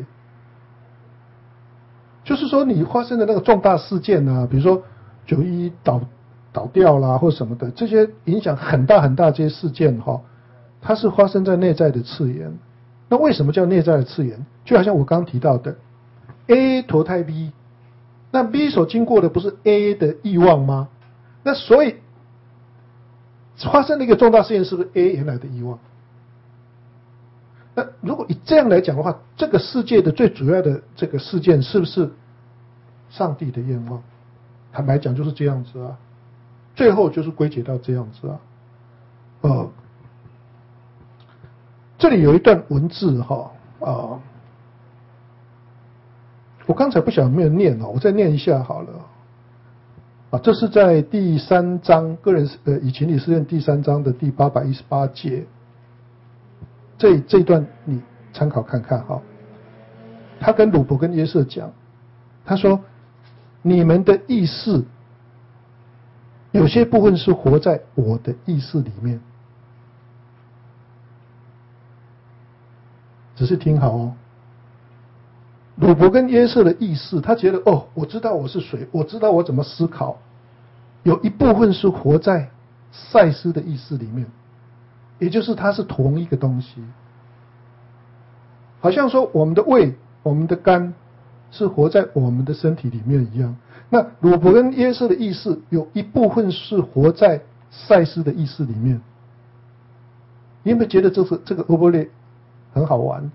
就是说你发生的那个重大事件啊，比如说911倒掉啦或什么的，这些影响很大很大这些事件哈，它是发生在内在的次元。那为什么叫内在的次元？就好像我刚刚提到的 A 投胎 B， 那 B 所经过的不是 A 的欲望吗？那所以发生了一个重大事件，是不是 A 原来的欲望？那如果以这样来讲的话，这个世界的最主要的这个事件是不是上帝的愿望？坦白讲就是这样子啊，最后就是归结到这样子啊。这里有一段文字哈我刚才不晓得没有念我再念一下好了这是在第3章个人以情理事件第3章的第818节。这一段你参考看看哈。他跟鲁伯跟约瑟讲，他说你们的意识有些部分是活在我的意识里面，只是听好哦。鲁伯跟约瑟的意识，他觉得我知道我是谁，我知道我怎么思考，有一部分是活在赛斯的意识里面，也就是它是同一个东西。好像说我们的胃、我们的肝是活在我们的身体里面一样。那鲁伯跟约瑟的意识有一部分是活在赛斯的意识里面。你有没有觉得这个 overlay 很好玩？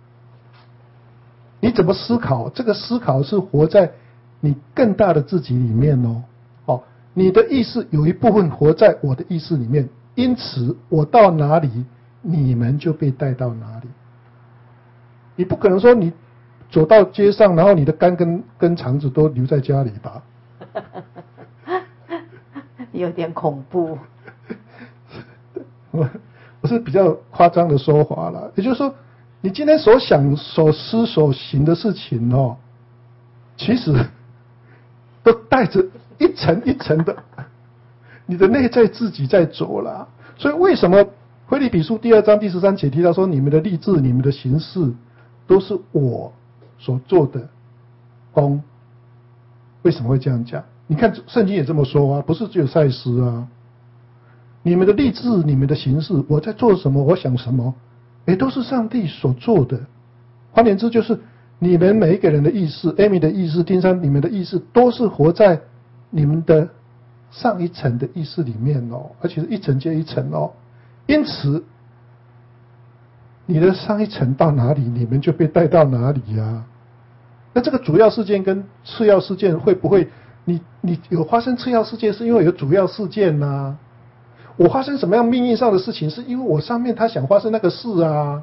你怎么思考？这个思考是活在你更大的自己里面哦。你的意识有一部分活在我的意识里面，因此我到哪里，你们就被带到哪里。你不可能说你走到街上，然后你的肝跟肠子都留在家里吧？
有点恐怖。
我是比较夸张的说法了，也就是说，你今天所想、所思、所行的事情其实都带着一层一层的，你的内在自己在走了。所以为什么腓立比书第2章第13节提到说，你们的立志、你们的行事，都是我所做的功？为什么会这样讲？你看圣经也这么说啊，不是只有赛斯啊。你们的立志、你们的行事，我在做什么，我想什么，都是上帝所做的。换言之，就是你们每一个人的意识 ，Amy 的意识，丁山你们的意识，都是活在你们的上一层的意识里面而且是一层接一层因此，你的上一层到哪里，你们就被带到哪里呀。那这个主要事件跟次要事件会不会，你有发生次要事件，是因为有主要事件啊。我发生什么样命运上的事情，是因为我上面他想发生那个事啊。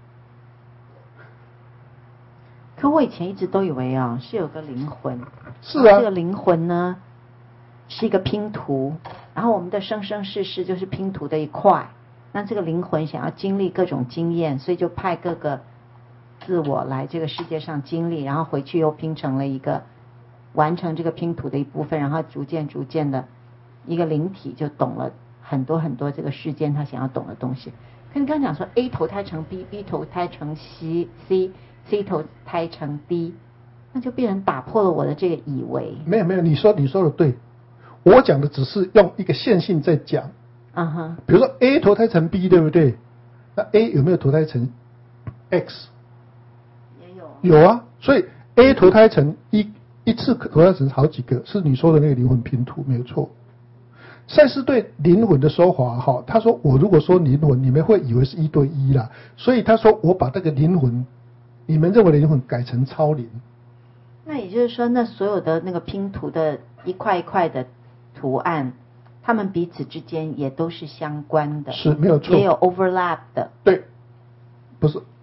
可我以前一直都以为是有个灵魂。
是啊。
这个灵魂呢，是一个拼图，然后我们的生生世世就是拼图的一块。那这个灵魂想要经历各种经验，所以就派各个自我来这个世界上经历，然后回去又拼成了一个完成这个拼图的一部分，然后逐渐的一个灵体就懂了很多很多这个世间他想要懂的东西。可你刚刚讲说 A 投胎成 B，B 投胎成 C，C 投胎成 D， 那就变成打破了我的这个以为。
没有，你说的对，我讲的只是用一个线性在讲。比如说 A 投胎成 B， 对不对？那 A 有没有投胎成 X？
也有。
有啊，所以 A 投胎成一次投胎成好几个，是你说的那个灵魂拼图，没有错。赛斯对灵魂的说法他说我如果说灵魂，你们会以为是1对1啦，所以他说我把这个灵魂，你们认为的灵魂改成超灵。
那也就是说，那所有的那个拼图的一块一块的图案，他们彼此之间也都是相关的，
是没有错，
也有 overlap 的。
对，不是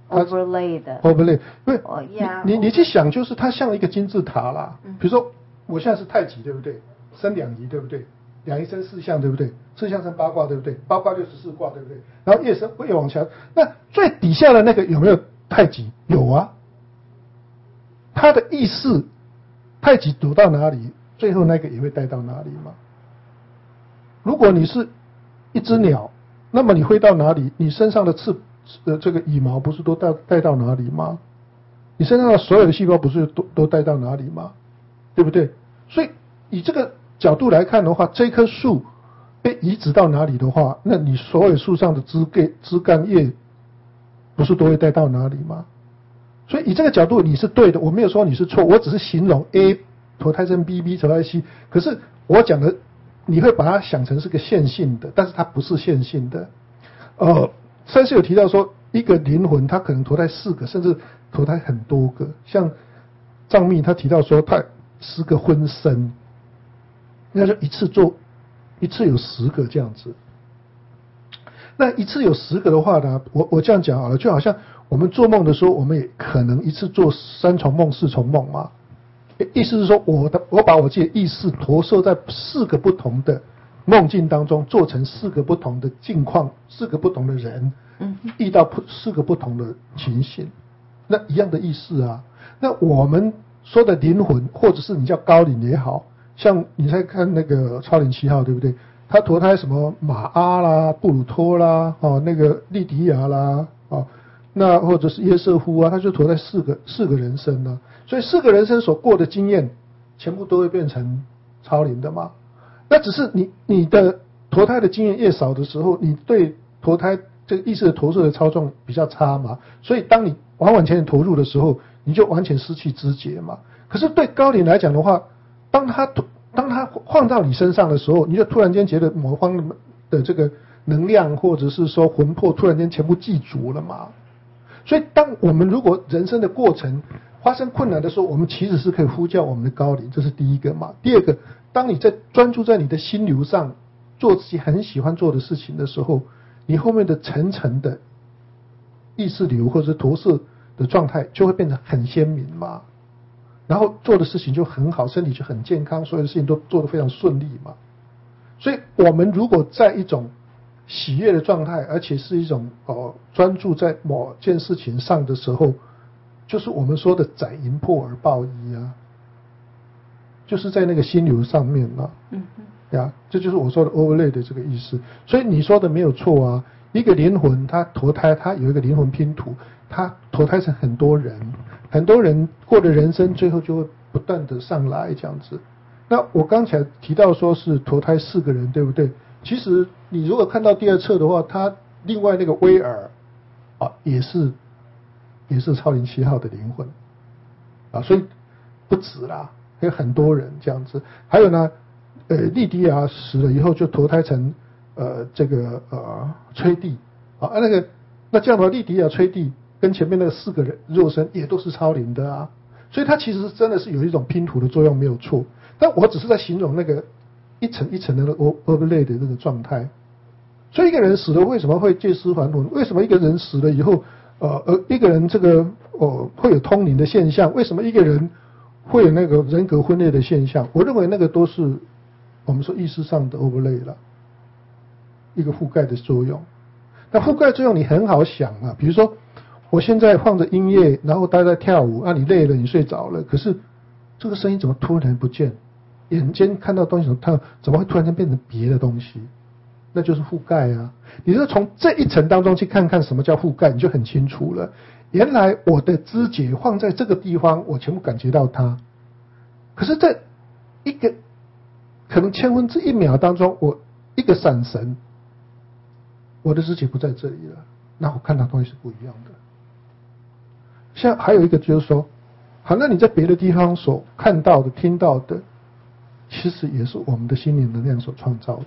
overlay 的
overlay， 因为你去想，就是它像一个金字塔啦。比如说我现在是太极，对不对？升两仪，对不对？两仪升四象，对不对？四象升八卦，对不对？八卦64卦，对不对？然后越往前，那最底下的那个有没有太极？有啊。它的意思，太极走到哪里，最后那个也会带到哪里嘛。如果你是一只鸟，那么你飞到哪里，你身上的这个羽毛不是都带到哪里吗？你身上的所有的细胞不是都带到哪里吗？对不对？所以以这个角度来看的话，这棵树被移植到哪里的话，那你所有树上的枝干叶不是都会带到哪里吗？所以以这个角度你是对的，我没有说你是错，我只是形容 A 投胎成 B，B 投胎 C。可是我讲的你会把它想成是个线性的，但是它不是线性的。上次有提到说，一个灵魂它可能投胎4个，甚至投胎很多个。像藏密他提到说，他10个婚身，那就一次有10个这样子。那一次有10个的话呢，我这样讲好了，就好像我们做梦的时候，我们也可能一次做3重梦、4重梦嘛。意思是说，我把我自己的意识投射在4个不同的梦境当中，做成4个不同的境况，4个不同的人，遇到4个不同的情形，那一样的意思啊。那我们说的灵魂，或者是你叫高灵也好，像你在看那个超灵7号，对不对？他投胎什么马阿啦、布鲁托啦、那个利迪亚啦，那或者是耶瑟夫啊，他就投胎4个人生啊。所以4个人生所过的经验，全部都会变成超灵的嘛。那只是你的投胎的经验越少的时候，你对投胎这个意识的投射的操纵比较差嘛。所以当你完全投入的时候，你就完全失去知觉嘛。可是对高灵来讲的话，当他放到你身上的时候，你就突然间觉得某方的这个能量，或者是说魂魄突然间全部记足了嘛。所以当我们如果人生的过程发生困难的时候，我们其实是可以呼叫我们的高灵，这是第一个嘛。第二个，当你在专注在你的心流上，做自己很喜欢做的事情的时候，你后面的层层的意识流或者是投射的状态就会变得很鲜明嘛。然后做的事情就很好，身体就很健康，所有的事情都做得非常顺利嘛。所以我们如果在一种喜悦的状态，而且是一种专注在某件事情上的时候，就是我们说的载银破而报一啊，就是在那个心流上面啊。呀，这就是我说的 overlay 的这个意思。所以你说的没有错啊，一个灵魂它投胎，它有一个灵魂拼图，它投胎成很多人过的人生，最后就会不断的上来这样子。那我刚才提到说是投胎4个人，对不对？其实你如果看到第2册的话，他另外那个威尔也是超灵7号的灵魂所以不止啦，还有很多人这样子。还有呢，利迪亚死了以后就投胎成这个崔蒂那这样的话，利迪亚、崔蒂跟前面那4个人肉身也都是超灵的啊。所以它其实真的是有一种拼图的作用，没有错。但我只是在形容那个一层一层的 overlay 的这个状态。所以一个人死了为什么会借尸还魂？为什么一个人死了以后，一个人这个会有通灵的现象？为什么一个人会有那个人格分裂的现象？我认为那个都是我们说意识上的 overlay 了，一个覆盖的作用。那覆盖作用你很好想啊，比如说我现在放着音乐，然后大家在跳舞，你累了，你睡着了，可是这个声音怎么突然不见？眼尖看到东西怎么会突然间变成别的东西？那就是覆盖啊。你就从这一层当中去看看什么叫覆盖，你就很清楚了。原来我的知觉放在这个地方，我全部感觉到它。可是在一个可能千分之1秒当中，我一个闪神，我的知觉不在这里了，那我看到东西是不一样的。像还有一个就是说，好，那你在别的地方所看到的、听到的，其实也是我们的心灵能量所创造的。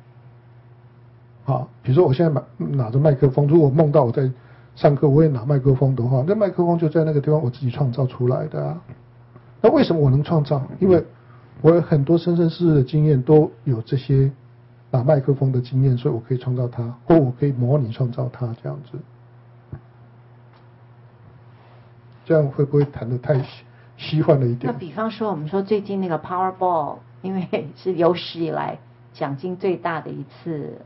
比如说我现在拿着麦克风，如果梦到我在上课，我也拿麦克风的话，那麦克风就在那个地方我自己创造出来的啊。那为什么我能创造？因为我有很多生生世世的经验，都有这些拿麦克风的经验，所以我可以创造它，或我可以模拟创造它这样子。 这样会不会谈得太虚幻了一点？
那比方说，我们说最近那个 Powerball， 因为是有史以来奖金最大的一次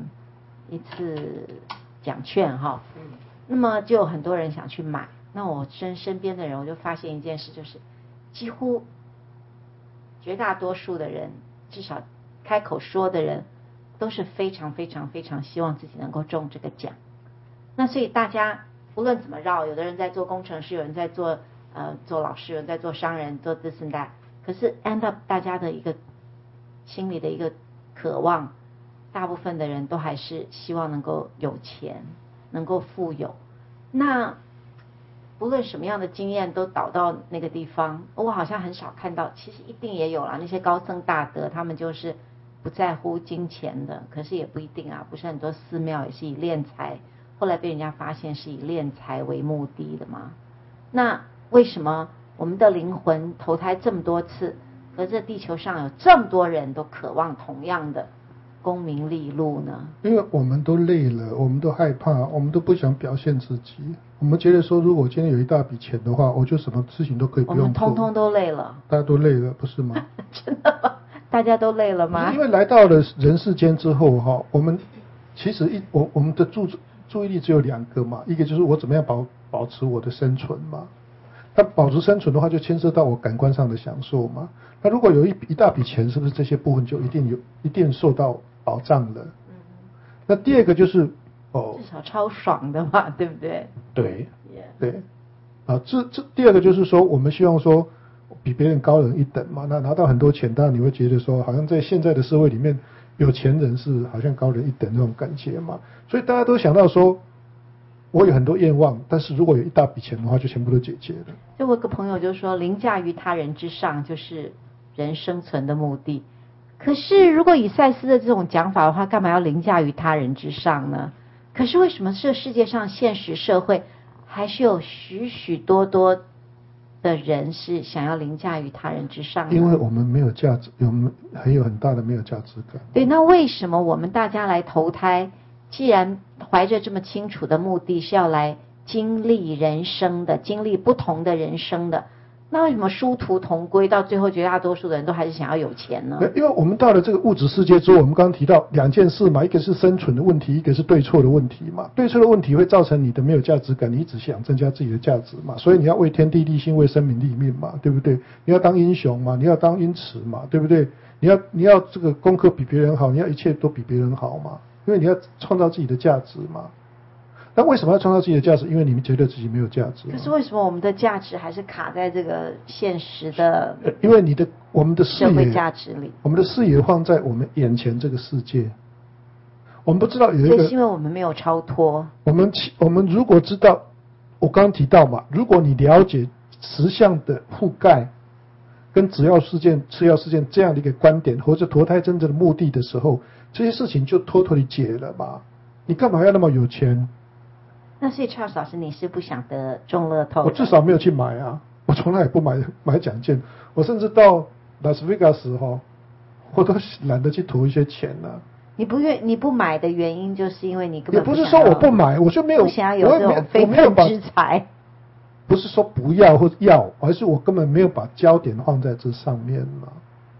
奖券哈，那么就有很多人想去买。那我身边的人，我就发现一件事，就是几乎绝大多数的人，至少开口说的人，都是非常非常非常希望自己能够中这个奖。那所以大家无论怎么绕，有的人在做工程师，有人在做老师，有人在做商人，做this and that，可是 end up 大家的一个心里的一个渴望，大部分的人都还是希望能够有钱，能够富有。那不论什么样的经验都导到那个地方，我好像很少看到，其实一定也有啦，那些高僧大德他们就是不在乎金钱的，可是也不一定啊，不是很多寺庙也是以敛财，后来被人家发现是以敛财为目的的嘛。那为什么我们的灵魂投胎这么多次，可是地球上有这么多人都渴望同样的功名利禄呢？
因为我们都累了，我们都害怕，我们都不想表现自己。我们觉得说，如果今天有一大笔钱的话，我就什么事情都可以不用做。
我们通通都累了，
大家都累了，不是吗？
真的吗？大家都累了吗？
因为来到了人世间之后哈，我们其实我们的注意力只有2个嘛，一个就是我怎么样保持我的生存嘛。那保持生存的话，就牵涉到我感官上的享受嘛。那如果有一大笔钱，是不是这些部分就一定受到保障了？那第二个就是
至少超爽的嘛，对不对？
对，对，这第二个就是说，我们希望说比别人高人一等嘛。那拿到很多钱，当然你会觉得说，好像在现在的社会里面，有钱人是好像高人一等那种感觉嘛。所以大家都想到说，我有很多愿望，但是如果有一大笔钱的话，就全部都解决了。
就我有个朋友就说，凌驾于他人之上就是人生存的目的。可是如果以赛斯的这种讲法的话，干嘛要凌驾于他人之上呢？可是为什么这世界上现实社会还是有许许多多的人是想要凌驾于他人之上呢？
因为我们没有价值，有很大的没有价值感。
对，那为什么我们大家来投胎，既然怀着这么清楚的目的是要来经历人生的，经历不同的人生的，那为什么殊途同归，到最后绝大多数的人都还是想要有钱呢？
因为我们到了这个物质世界之后，我们刚刚提到2件事嘛，一个是生存的问题，一个是对错的问题嘛。对错的问题会造成你的没有价值感，你只想增加自己的价值嘛，所以你要为天地立心，为生民立命嘛，对不对？你要当英雄嘛，你要当英雌嘛，对不对？你要这个功课比别人好，你要一切都比别人好嘛，因为你要创造自己的价值嘛。那为什么要创造自己的价值？因为你们觉得自己没有价值。
可是为什么我们的价值还是卡在这个现实的？
因为我们的视野，
社会价值里，
我们的视野放在我们眼前这个世界，我们不知道有一个。
所以是因为我们没有超脱。我
们如果知道，我刚刚提到嘛，如果你了解实相的覆盖跟次要事件这样的一个观点，或者投胎真正的目的的时候，这些事情就妥妥的解了嘛。你干嘛要那么有钱？
那所以 Charles 老师，你是不想得中乐透的？
我至少没有去买啊，我从来也不买奖券，我甚至到拉斯维加斯我都懒得去图一些钱啊。
你不买的原因，就是因为你根本
也不是说我不买，我就没有
不想要有这种非分之财。
不是说不要或要，而是我根本没有把焦点放在这上面嘛。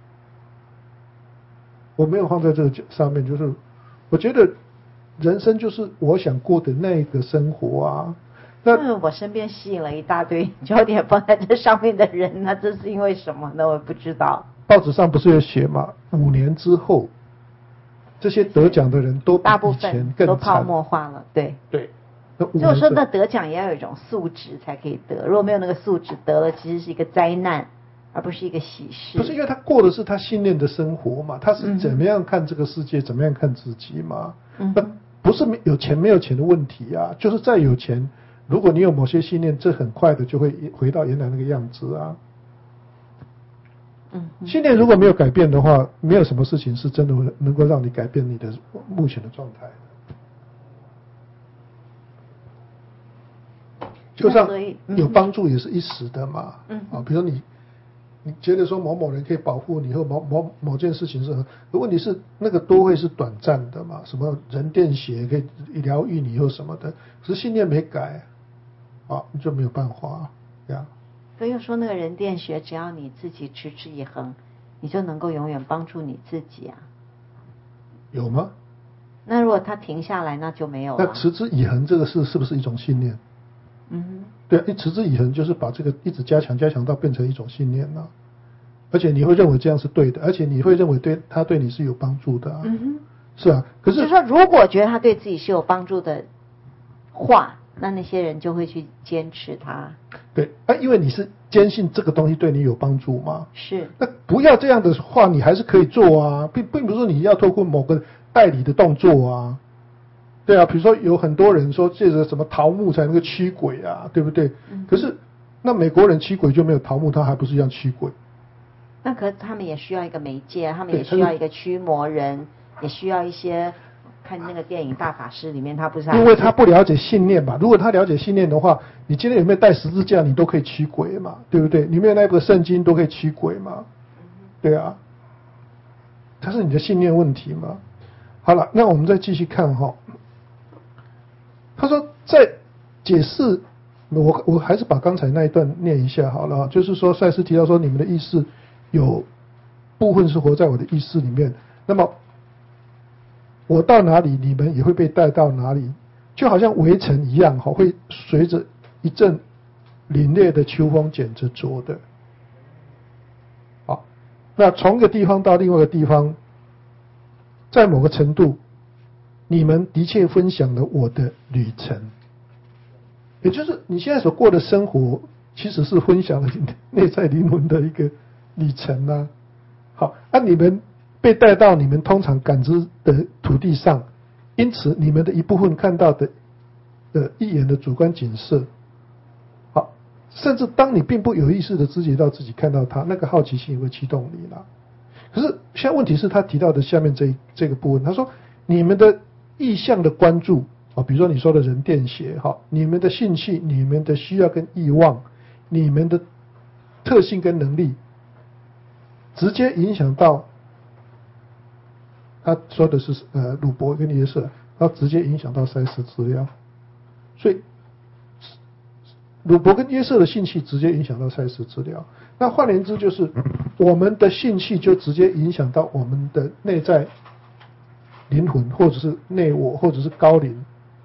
我没有放在这个上面，就是我觉得。人生就是我想过的那个生活啊。
那我身边吸引了一大堆焦点放在这上面的人，那这是因为什么呢？我不知道。
报纸上不是有写吗？5年之后，这些得奖的人都比以前更惨，
都泡沫化了。对
对。
所以我说，那得奖也要有一种素质才可以得，如果没有那个素质，得了其实是一个灾难，而不是一个喜事。
不是，因为他过的是他信念的生活嘛，他是怎么样看这个世界，怎么样看自己嘛。不是有钱没有钱的问题啊，就是再有钱，如果你有某些信念，这很快的就会回到原来那个样子啊。信念如果没有改变的话，没有什么事情是真的能够让你改变你的目前的状态的。就像有帮助也是一时的嘛。比如你觉得说某某人可以保护你，或某件事情是问题是那个都会是短暂的嘛，什么人电血可以疗愈你或什么的，可是信念没改你就没有办法。 呀。
所以又说那个人电学，只要你自己持之以恒，你就能够永远帮助你自己啊。
有吗？
那如果他停下来，那就没有了。
那持之以恒这个是不是一种信念？对，一持之以恒就是把这个一直加强到变成一种信念了，而且你会认为这样是对的，而且你会认为他对你是有帮助的啊。是啊，可是
就是说，如果觉得他对自己是有帮助的话，那些人就会去坚持他。
对啊，因为你是坚信这个东西对你有帮助嘛。
是。
那不要这样的话，你还是可以做啊，并不是说你要透过某个代理的动作啊。对啊，比如说有很多人说借着什么桃木才能够驱鬼啊，对不对？可是那美国人驱鬼就没有桃木，他还不是一样驱鬼？
那可是他们也需要一个媒介，他们也需要一个驱魔人，也需要一些。看那个电影《大法师》里面，他不是因
为他不了解信念吧？如果他了解信念的话，你今天有没有带十字架，你都可以驱鬼嘛，对不对？你没有那部圣经都可以驱鬼嘛，对啊，它是你的信念问题嘛。好了，那我们再继续看哈。他说在解释，我还是把刚才那一段念一下好了，就是说赛斯提到说，你们的意识有部分是活在我的意识里面，那么我到哪里，你们也会被带到哪里，就好像围城一样，会随着一阵凛冽的秋风卷着走的。好，那从一个地方到另外一个地方，在某个程度，你们的确分享了我的旅程，也就是你现在所过的生活，其实是分享了你内在灵魂的一个旅程啊。好，你们被带到你们通常感知的土地上，因此你们的一部分看到的一眼的主观景色，好，甚至当你并不有意识的知觉到自己看到它，那个好奇心也会驱动你了。可是现在问题是他提到的下面这个部分，他说你们的意向的关注啊，比如说你说的人电学哈，你们的兴趣、你们的需要跟欲望、你们的特性跟能力，直接影响到他说的是鲁伯跟耶瑟，他直接影响到赛斯资料，所以鲁伯跟耶瑟的兴趣直接影响到赛斯资料。那换言之，就是我们的兴趣就直接影响到我们的内在灵魂，或者是内我，或者是高灵，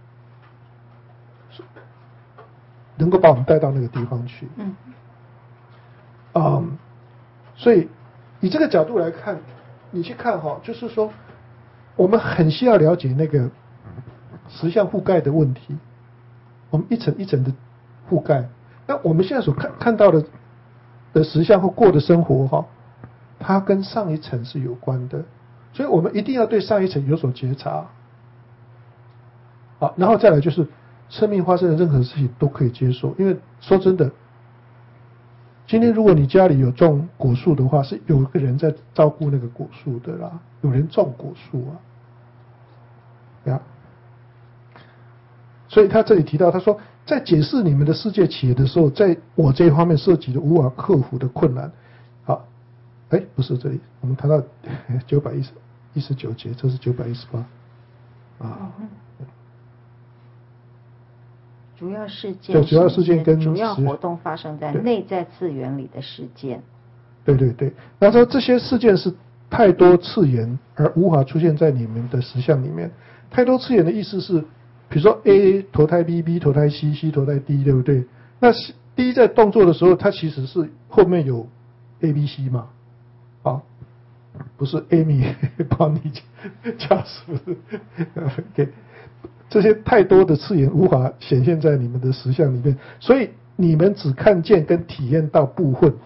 能够把我们带到那个地方去。所以以这个角度来看，你去看哈，就是说我们很需要了解那个实相覆盖的问题，我们一层一层的覆盖。那我们现在所看到的实相或过的生活哈，它跟上一层是有关的，所以我们一定要对上一层有所觉察。好，然后再来就是生命发生的任何事情都可以接受，因为说真的，今天如果你家里有种果树的话，是有一个人在照顾那个果树的啦，有人种果树啊，所以他这里提到，他说在解释你们的世界企业的时候，在我这一方面涉及的无法克服的困难。好，不是这里，我们谈到919节，这是918啊。
主要事件，
对，主要事件跟
主要活动发生在内在次元里的事件。
对对对，那说这些事件是太多次元而无法出现在你们的实相里面。太多次元的意思是，比如说 A 投胎 B，B 投胎 C，C 投胎 D， 对不对？那 D 在动作的时候，它其实是后面有 A、B、C 嘛，不是 Amy 帮你加速，OK。这些太多的次元无法显现在你们的实相里面，所以你们只看见跟体验到部分。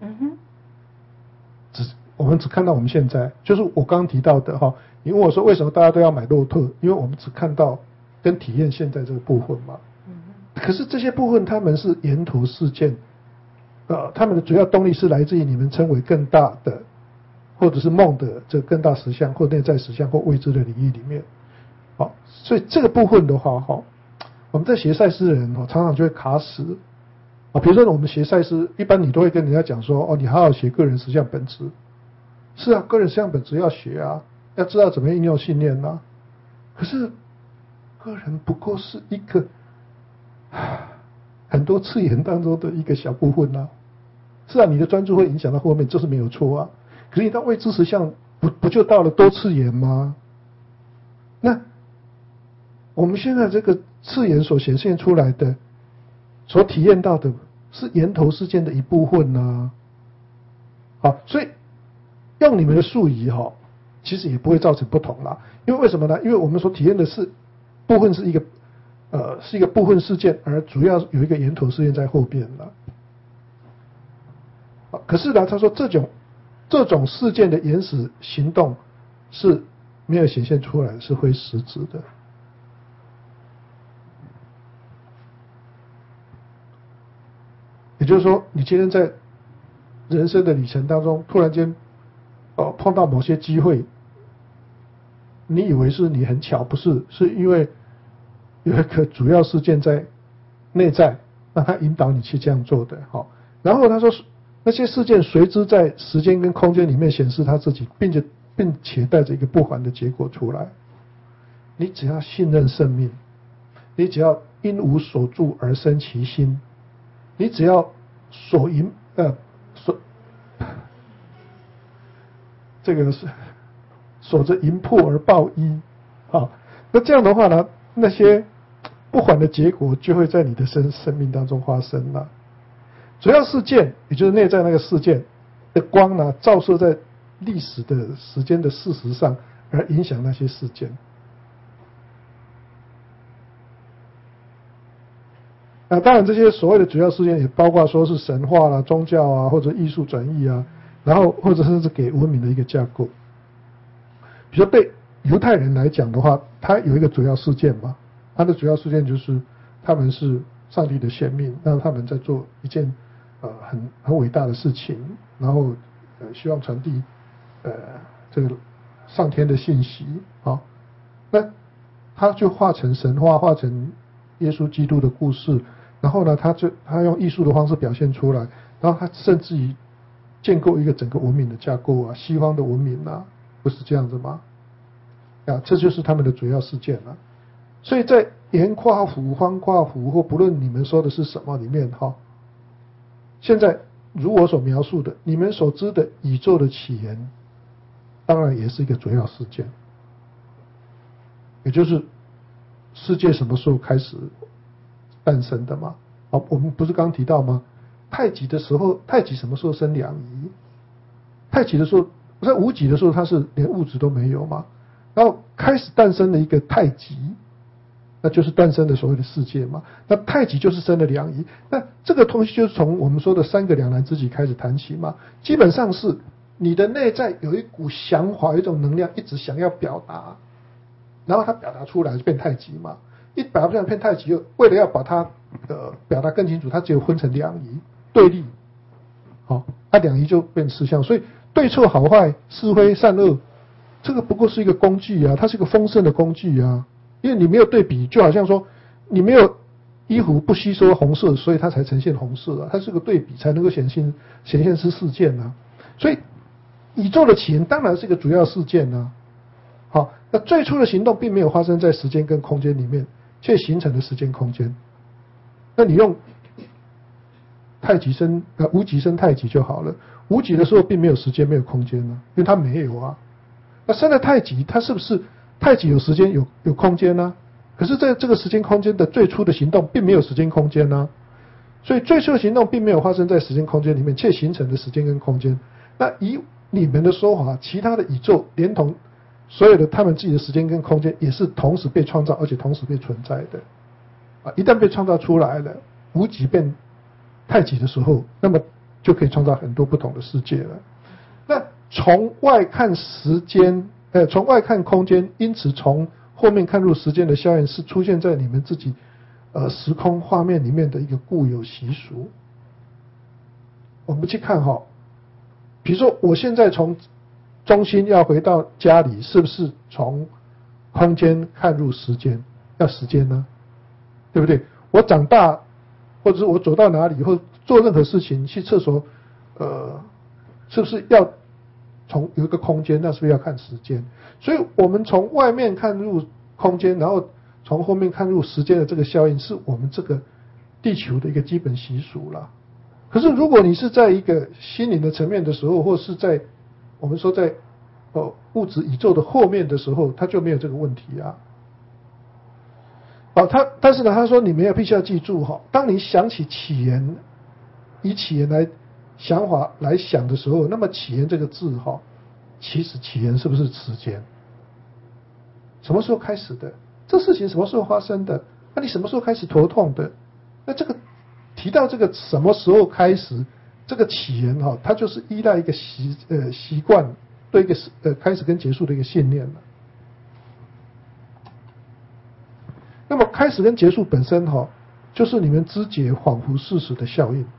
我们只看到我们现在，就是我刚刚提到的哈。你问我说为什么大家都要买洛特？因为我们只看到跟体验现在这个部分嘛。可是这些部分他们是沿途事件，他们的主要动力是来自于你们称为更大的，或者是梦的这更大实相，或内在实相，或未知的领域里面。好，所以这个部分的话，我们在学赛斯的人常常就会卡死。比如说我们学赛斯，一般你都会跟人家讲说，你好好学个人实相本质。是啊，个人实相本质要学啊，要知道怎么应用信念啊。可是个人不过是一个很多次元当中的一个小部分啊。是啊，你的专注会影响到后面，这是没有错啊。可是你到未知实相，不就到了多次元吗？那我们现在这个次元所显现出来的，所体验到的是源头事件的一部分啊。好，所以用你们的术语其实也不会造成不同啦。因为为什么呢？因为我们所体验的是部分是一个部分事件，而主要有一个源头事件在后边了。可是呢，他说这种事件的原始行动是没有显现出来，是会实质的。也就是说，你今天在人生的旅程当中，突然间碰到某些机会，你以为是你很巧，不是，是因为有一个主要事件在内在，让它引导你去这样做的。然后他说那些事件随之在时间跟空间里面显示他自己，并且带着一个不凡的结果出来。你只要信任生命，你只要因无所住而生其心，你只要这个是守着银魄而抱一，那这样的话呢，那些不凡的结果就会在你的生命当中发生了。主要事件，也就是内在那个事件的光呢，照射在历史的时间的事实上，而影响那些事件。当然这些所谓的主要事件也包括说是神话啦、宗教啊，或者艺术转译啊，然后或者甚至给文明的一个架构。比如说对犹太人来讲的话，它有一个主要事件嘛，它的主要事件就是他们是上帝的选民，那他们在做一件很伟大的事情，然后希望传递这个上天的信息。那他就化成神话，化成耶稣基督的故事，然后呢他用艺术的方式表现出来，然后他甚至于建构一个整个文明的架构啊，西方的文明啊，不是这样子吗？这就是他们的主要事件了。所以在圆跨幅、方跨幅，或不论你们说的是什么里面现在如我所描述的，你们所知的宇宙的起源，当然也是一个主要事件，也就是世界什么时候开始诞生的嘛？我们不是刚提到吗？太极的时候，太极什么时候生两仪？太极的时候，在无极的时候，它是连物质都没有嘛。然后开始诞生了一个太极，那就是诞生的所谓的世界嘛。那太极就是生了两仪，那这个东西就是从我们说的三个两难之极开始谈起嘛。基本上是你的内在有一股想法，有一种能量一直想要表达，然后它表达出来就变太极嘛。一表达出来变太极，为了要把它表达更清楚，它只有分成两仪对立，两仪就变实相。所以对错好坏是非善恶，这个不过是一个工具啊，它是一个丰盛的工具啊。因为你没有对比，就好像说你没有衣服不吸收红色，所以它才呈现红色啊，它是个对比才能够显现出事件啊。所以宇宙的起源当然是一个主要事件啊。那最初的行动并没有发生在时间跟空间里面，却形成了时间空间。那你用太极生无极生太极就好了。无极的时候并没有时间没有空间啊，因为它没有啊。那生了太极，它是不是太极有时间有空间呢？可是在这个时间空间的最初的行动并没有时间空间呢，所以最初的行动并没有发生在时间空间里面，却形成了时间跟空间。那以你们的说法，其他的宇宙连同所有的他们自己的时间跟空间也是同时被创造，而且同时被存在的。一旦被创造出来了，无极变太极的时候，那么就可以创造很多不同的世界了。那从外看时间，从外看空间，因此从后面看入时间的效应是出现在你们自己时空画面里面的一个固有习俗。我们去看比如说我现在从中心要回到家里，是不是从空间看入时间？要时间呢，对不对？我长大，或者是我走到哪里，或做任何事情，去厕所，是不是要从有一个空间？那是不是要看时间？所以我们从外面看入空间，然后从后面看入时间的这个效应，是我们这个地球的一个基本习俗啦。可是如果你是在一个心灵的层面的时候，或是在我们说在物质宇宙的后面的时候，他就没有这个问题啊。但是呢，他说你们必须要记住哈，当你想起起源，以起源来想法来想的时候，那么起源这个字哈，其实起源是不是时间？什么时候开始的？这事情什么时候发生的？那你什么时候开始头痛的？那这个提到这个什么时候开始，这个起源哈，它就是依赖一个习惯对一个开始跟结束的一个信念了。那么开始跟结束本身哈，就是你们知觉恍惚事实的效应。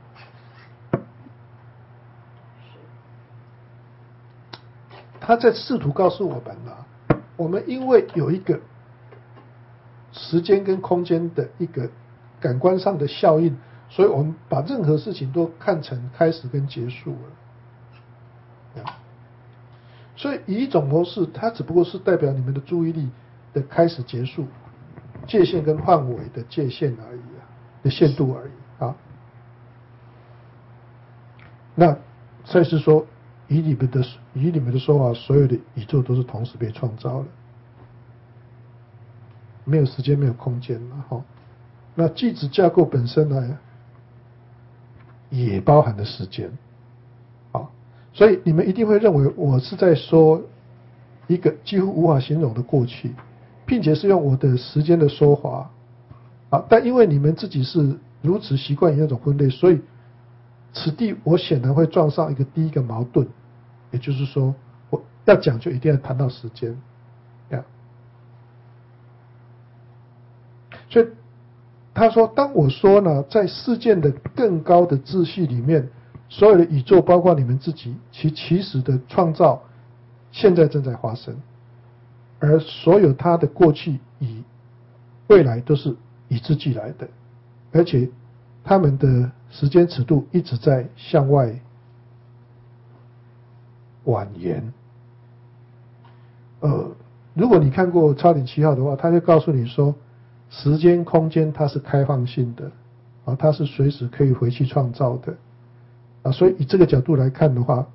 他在试图告诉我们啊，我们因为有一个时间跟空间的一个感官上的效应，所以我们把任何事情都看成开始跟结束了。所以以一种模式，它只不过是代表你们的注意力的开始结束，界限跟范围的界限而已啊，的限度而已啊。那赛斯说，以你们的说法，所有的宇宙都是同时被创造的，没有时间，没有空间了哈。那句子架构本身呢，也包含了时间，啊，所以你们一定会认为我是在说一个几乎无法形容的过去，并且是用我的时间的说法，啊，但因为你们自己是如此习惯于那种分类，所以此地我显然会撞上第一个矛盾，也就是说，我要讲就一定要谈到时间，所以他说，当我说呢，在事件的更高的秩序里面，所有的宇宙，包括你们自己，其起始的创造，现在正在发生，而所有它的过去与未来都是与之俱来的，而且他们的时间尺度一直在向外蜿延。如果你看过超点7号的话，他就告诉你说，时间空间它是开放性的啊，它是随时可以回去创造的啊，所以以这个角度来看的话，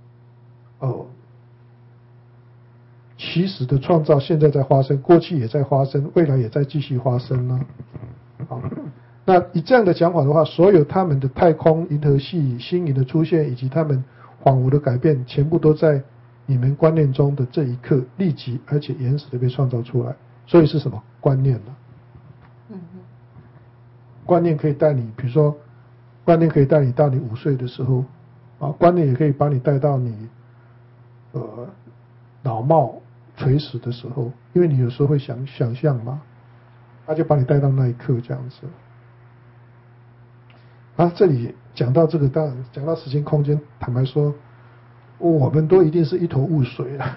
起始的创造现在在发生，过去也在发生，未来也在继续发生呢。好，那以这样的讲法的话，所有他们的太空、银河系、星云的出现，以及他们恍惚的改变，全部都在你们观念中的这一刻立即而且原始的被创造出来。所以是什么观念呢？观念可以带你，比如说，观念可以带你到你5岁的时候，啊，观念也可以把你带到你，老貌垂死的时候，因为你有时候会想象嘛，他就把你带到那一刻这样子。啊，这里讲到这个，当然讲到时间空间，坦白说，我们都一定是一头雾水啊。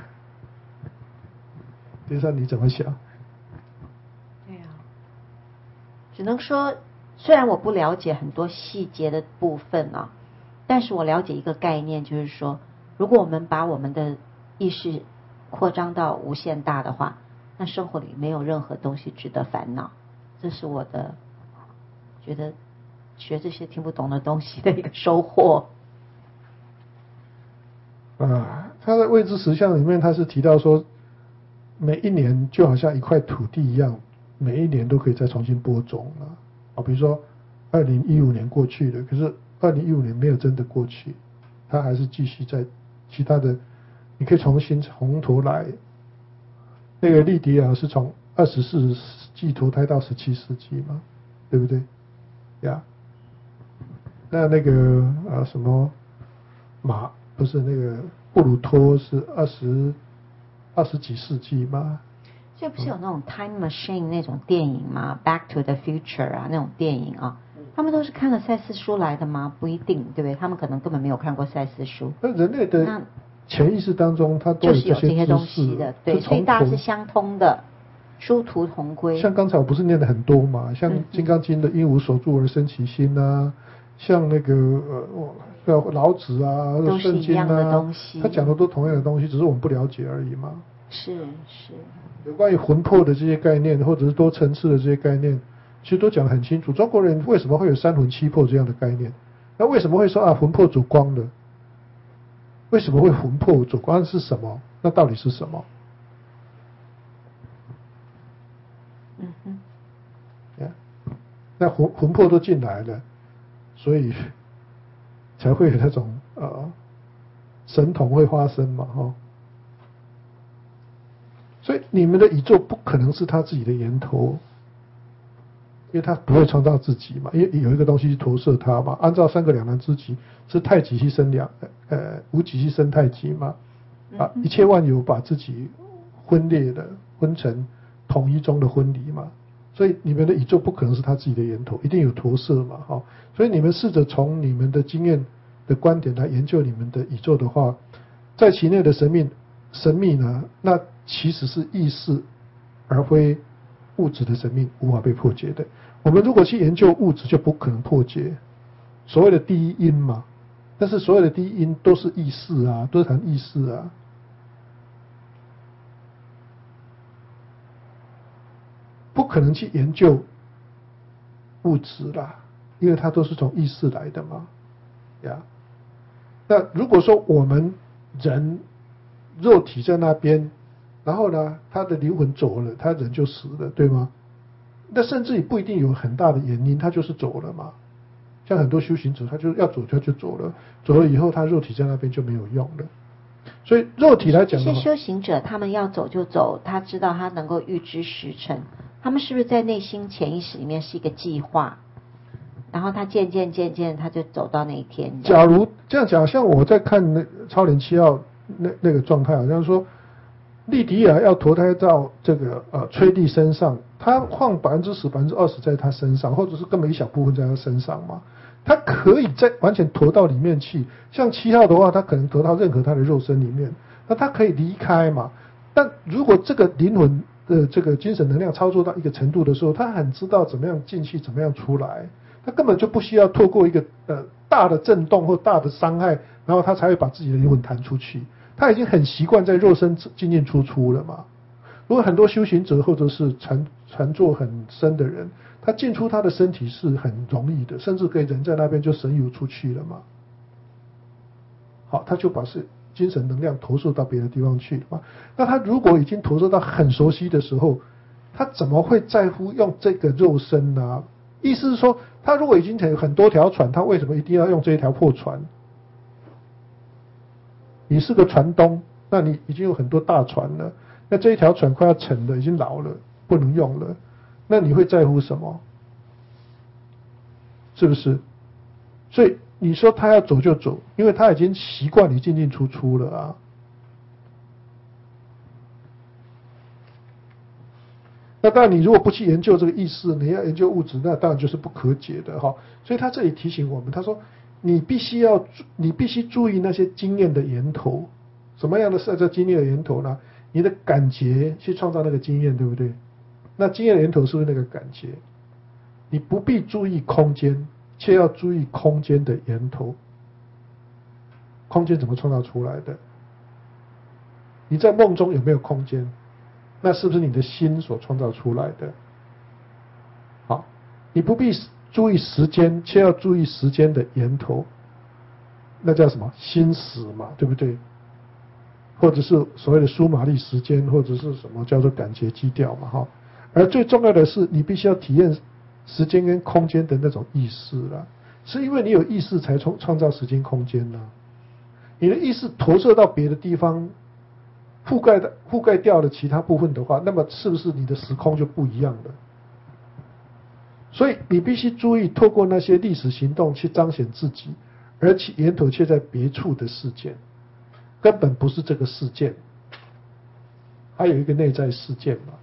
丁山你怎么想？
对啊，只能说，虽然我不了解很多细节的部分啊，但是我了解一个概念，就是说，如果我们把我们的意识扩张到无限大的话，那生活里没有任何东西值得烦恼。这是我的觉得学这些听不懂的东西的一个收获。
他在未知实相里面，他是提到说，每一年就好像一块土地一样，每一年都可以再重新播种了。啊，比如说2015年过去了，可是2015年没有真的过去，它还是继续在其他的，你可以重新从头来。那个利迪亚是从24世纪投胎到17世纪嘛，对不对？呀，那个什么不是那个布鲁托是20几世纪吗？
这不是有那种 time machine 那种电影吗？ Back to the Future 啊，那种电影啊，他们都是看了赛斯书来的吗？不一定，对不对？他们可能根本没有看过赛斯书。
那人类的潜意识当中，它都有
就是有这些东西的，对，所以大家是相通的，殊途同归。
像刚才我不是念的很多嘛，像《金刚经》的因无所住而生其心啊，像那个老子啊，
都是一样的东西，
他讲的都同样的东西，只是我们不了解而已嘛。
是。
有关于魂魄的这些概念，或者是多层次的这些概念， 其实都讲得很清楚。中国人为什么会有三魂七魄这样的概念？那为什么会说啊魂魄主光的？为什么会魂魄主光是什么？那到底是什么？那魂魄都进来了，所以才会有那种神童会发生嘛，哈。所以你们的宇宙不可能是他自己的源头，因为他不会创造自己嘛，因为有一个东西去投射他嘛。按照三个两难之极，是太极去生无极去生太极嘛，一切万有把自己分裂了，分成统一中的分离嘛。所以你们的宇宙不可能是他自己的源头，一定有投射嘛，哈。所以你们试着从你们的经验的观点来研究你们的宇宙的话，在其内的神秘呢，那其实是意识而非物质的神秘，无法被破解的。我们如果去研究物质，就不可能破解所谓的第一因嘛。但是所有的第一因都是意识啊，都是谈意识啊。不可能去研究物质啦，因为它都是从意识来的嘛，呀。那如果说我们人肉体在那边，然后呢，他的灵魂走了，他人就死了，对吗？那甚至也不一定有很大的原因，他就是走了嘛。像很多修行者，他就要走，他就走了，走了以后，他肉体在那边就没有用了。所以肉体来讲的话，
这些修行者他们要走就走，他知道他能够预知时辰。他们是不是在内心潜意识里面是一个计划，然后他渐渐他就走到那一天。
假如这样讲，像我在看超灵7号那个状态，好像说利迪亚要投胎到这个崔利身上，他放10%、20%在他身上，或者是根本一小部分在他身上嘛，他可以再完全投到里面去。像7号的话，他可能投到任何他的肉身里面，那他可以离开嘛。但如果这个灵魂这个精神能量操作到一个程度的时候，他很知道怎么样进去，怎么样出来，他根本就不需要透过一个大的震动或大的伤害，然后他才会把自己的灵魂弹出去。他已经很习惯在肉身进出了嘛。如果很多修行者或者是禅坐很深的人，他进出他的身体是很容易的，甚至可以人在那边就神游出去了嘛。好，他就把精神能量投射到别的地方去了嘛。那他如果已经投射到很熟悉的时候，他怎么会在乎用这个肉身呢？意思是说，他如果已经有很多条船，他为什么一定要用这一条破船？你是个船东，那你已经有很多大船了，那这一条船快要沉了，已经老了，不能用了，那你会在乎什么？是不是？所以你说他要走就走，因为他已经习惯你进出了啊。那当然，你如果不去研究这个意识，你要研究物质，那当然就是不可解的哈。所以他这里提醒我们，他说你必须注意那些经验的源头。什么样的是这经验的源头呢？你的感觉去创造那个经验，对不对？那经验的源头是不是那个感觉？你不必注意空间，却要注意空间的源头。空间怎么创造出来的？你在梦中有没有空间？那是不是你的心所创造出来的？好，你不必注意时间，却要注意时间的源头。那叫什么？心识嘛，对不对？或者是所谓的苏玛丽时间，或者是什么叫做感觉基调嘛，哈。而最重要的是，你必须要体验时间跟空间的那种意识啦，是因为你有意识才创造时间空间呢。你的意识投射到别的地方，覆盖掉了其他部分的话，那么是不是你的时空就不一样了？所以你必须注意，透过那些历史行动去彰显自己，而且源头却在别处的事件，根本不是这个事件，还有一个内在事件嘛。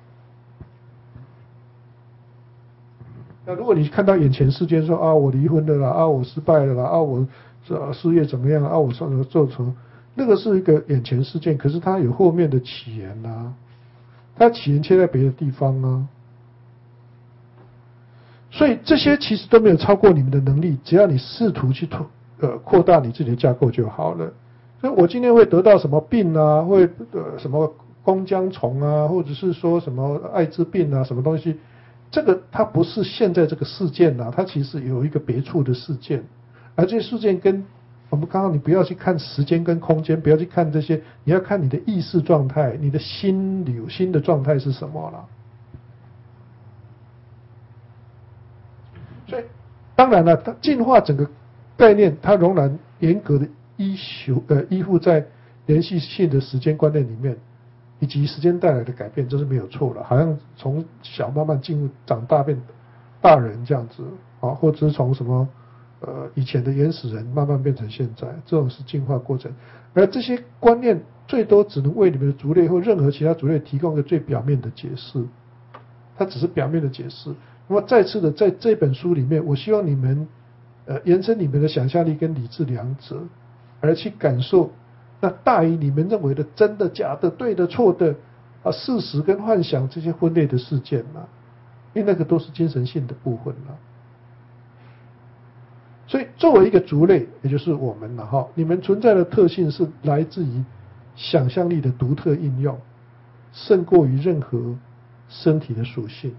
那如果你看到眼前事件说啊我离婚了啦，啊我失败了啦，啊我事业怎么样啊我做成，那个是一个眼前事件，可是它有后面的起源啊，它起源却在别的地方啊。所以这些其实都没有超过你们的能力，只要你试图去扩大你自己的架构就好了。所以我今天会得到什么病啊，会什么弓浆虫啊，或者是说什么艾滋病啊，什么东西， 这个它不是现在这个事件啦，它其实有一个别处的事件，而这些事件跟我们刚刚你不要去看时间跟空间，不要去看这些，你要看你的意识状态，你的心的状态是什么啦。所以当然了，它进化整个概念，它仍然严格的依附在连续性的时间观念里面，以及时间带来的改变，这是没有错的。好像从小慢慢进入长大变大人这样子啊，或者是从什么以前的原始人慢慢变成现在，这种是进化过程。而这些观念最多只能为你们的族类或任何其他族类提供一个最表面的解释，它只是表面的解释。那么再次的，在这本书里面，我希望你们延伸你们的想象力跟理智两者，而去感受那大于你们认为的真的假的对的错的事实跟幻想这些分类的事件啦，因为那个都是精神性的部分啦。所以作为一个族类，也就是我们了哈，你们存在的特性是来自于想象力的独特应用，胜过于任何身体的属性。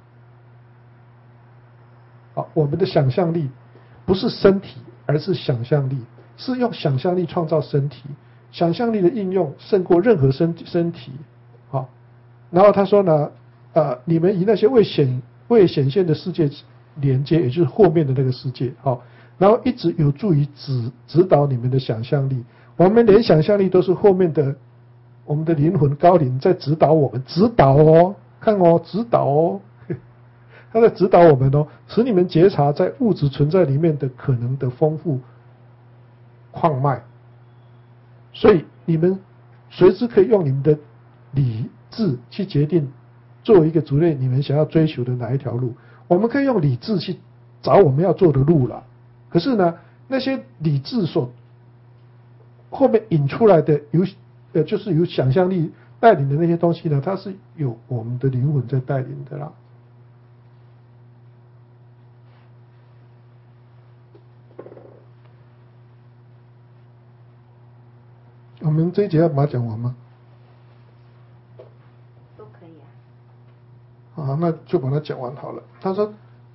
好，我们的想象力不是身体，而是想象力，是用想象力创造身体，想象力的应用胜过任何身体。好，然后他说呢，你们与那些未显现的世界连接，也就是后面的那个世界，好，然后一直有助于指导你们的想象力。我们连想象力都是后面的我们的灵魂高灵在指导我们，指导哦，看哦，指导哦。他在指导我们哦，使你们觉察在物质存在里面的可能的丰富矿脉，所以你们随时可以用你们的理智去决定作为一个族类你们想要追求的哪一条路。我们可以用理智去找我们要做的路啦，可是呢，那些理智所后面引出来的就是由想象力带领的那些东西呢，它是有我们的灵魂在带领的啦。我们这一节要把它讲完吗？
都可以啊。
好，那就把它讲完好了。他说，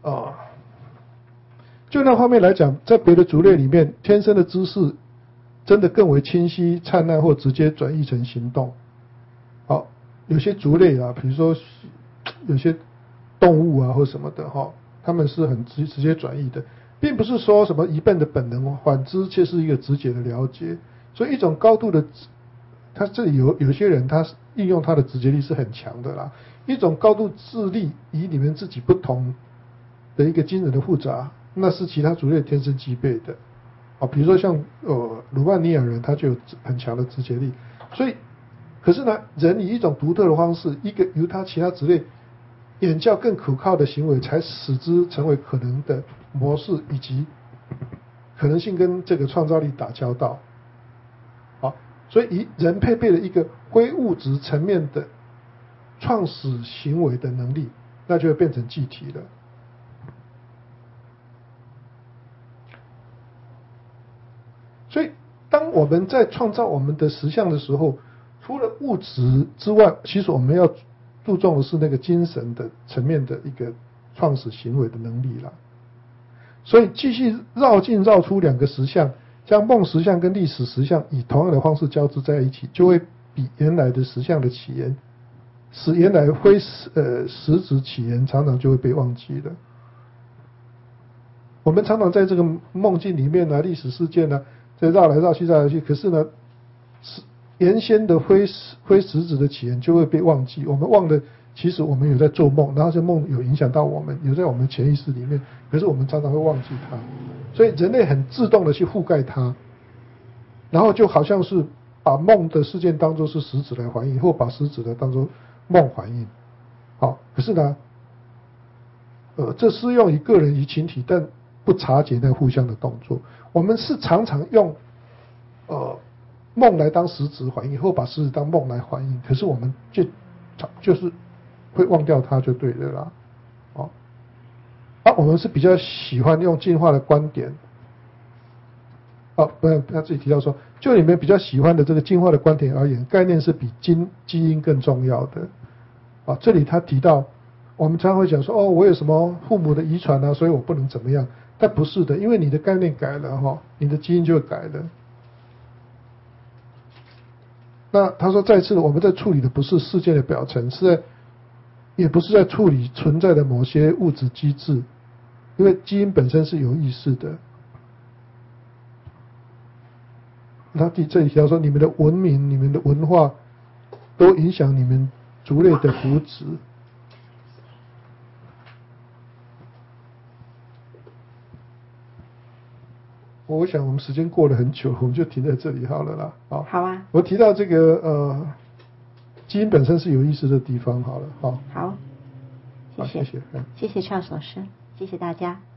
就那方面来讲，在别的族类里面，天生的知识真的更为清晰、灿烂，或直接转译成行动。好，有些族类啊，比如说有些动物啊或什么的哈，他们是很直接转译的，并不是说什么一笨的本能，反之却是一个直觉的了解。所以一种高度的，他这里有些人他运用他的直觉力是很强的啦。一种高度智力与你们自己不同的一个惊人的复杂，那是其他族类天生具备的。比如说像鲁曼尼亚人，他就有很强的直觉力。所以，可是呢，人以一种独特的方式，一个由他其他族类远较更可靠的行为，才使之成为可能的模式，以及可能性跟这个创造力打交道。所以人配备了一个非物质层面的创始行为的能力，那就会变成具体了。所以当我们在创造我们的实相的时候，除了物质之外，其实我们要注重的是那个精神的层面的一个创始行为的能力啦。所以继续绕进绕出两个实相，将梦实相跟历史实相以同样的方式交织在一起，就会比原来的实相的起源，使原来非实质起源常常就会被忘记了。我们常常在这个梦境里面历史事件在绕来绕去，可是呢，原先的非实质的起源就会被忘记。我们忘了，其实我们有在做梦，然后这梦有影响到我们，有在我们潜意识里面，可是我们常常会忘记它。所以人类很自动的去覆盖它，然后就好像是把梦的事件当作是实质来还应，或把实质的当作梦还应。好，可是呢，这适用于个人与群体，但不察觉那互相的动作。我们是常常用梦来当实质还应，或把实质当梦来还应，可是我们就是会忘掉它就对了啦。我们是比较喜欢用进化的观点。不要自己提到说，就你们比较喜欢的这个进化的观点而言，概念是比基因更重要的。这里他提到我们常常会讲说，我有什么父母的遗传啊，所以我不能怎么样。但不是的，因为你的概念改了你的基因就改了。那他说，再次我们在处理的不是事件的表层，也不是在处理存在的某些物质机制，因为基因本身是有意识的。他这里提到说，你们的文明、你们的文化都影响你们族类的福祉。我想我们时间过了很久，我们就停在这里好了啦。
好啊。
我提到这个基因本身是有意识的地方好了。
好，谢谢，
谢谢，
谢谢 Charles 老师，谢谢大家。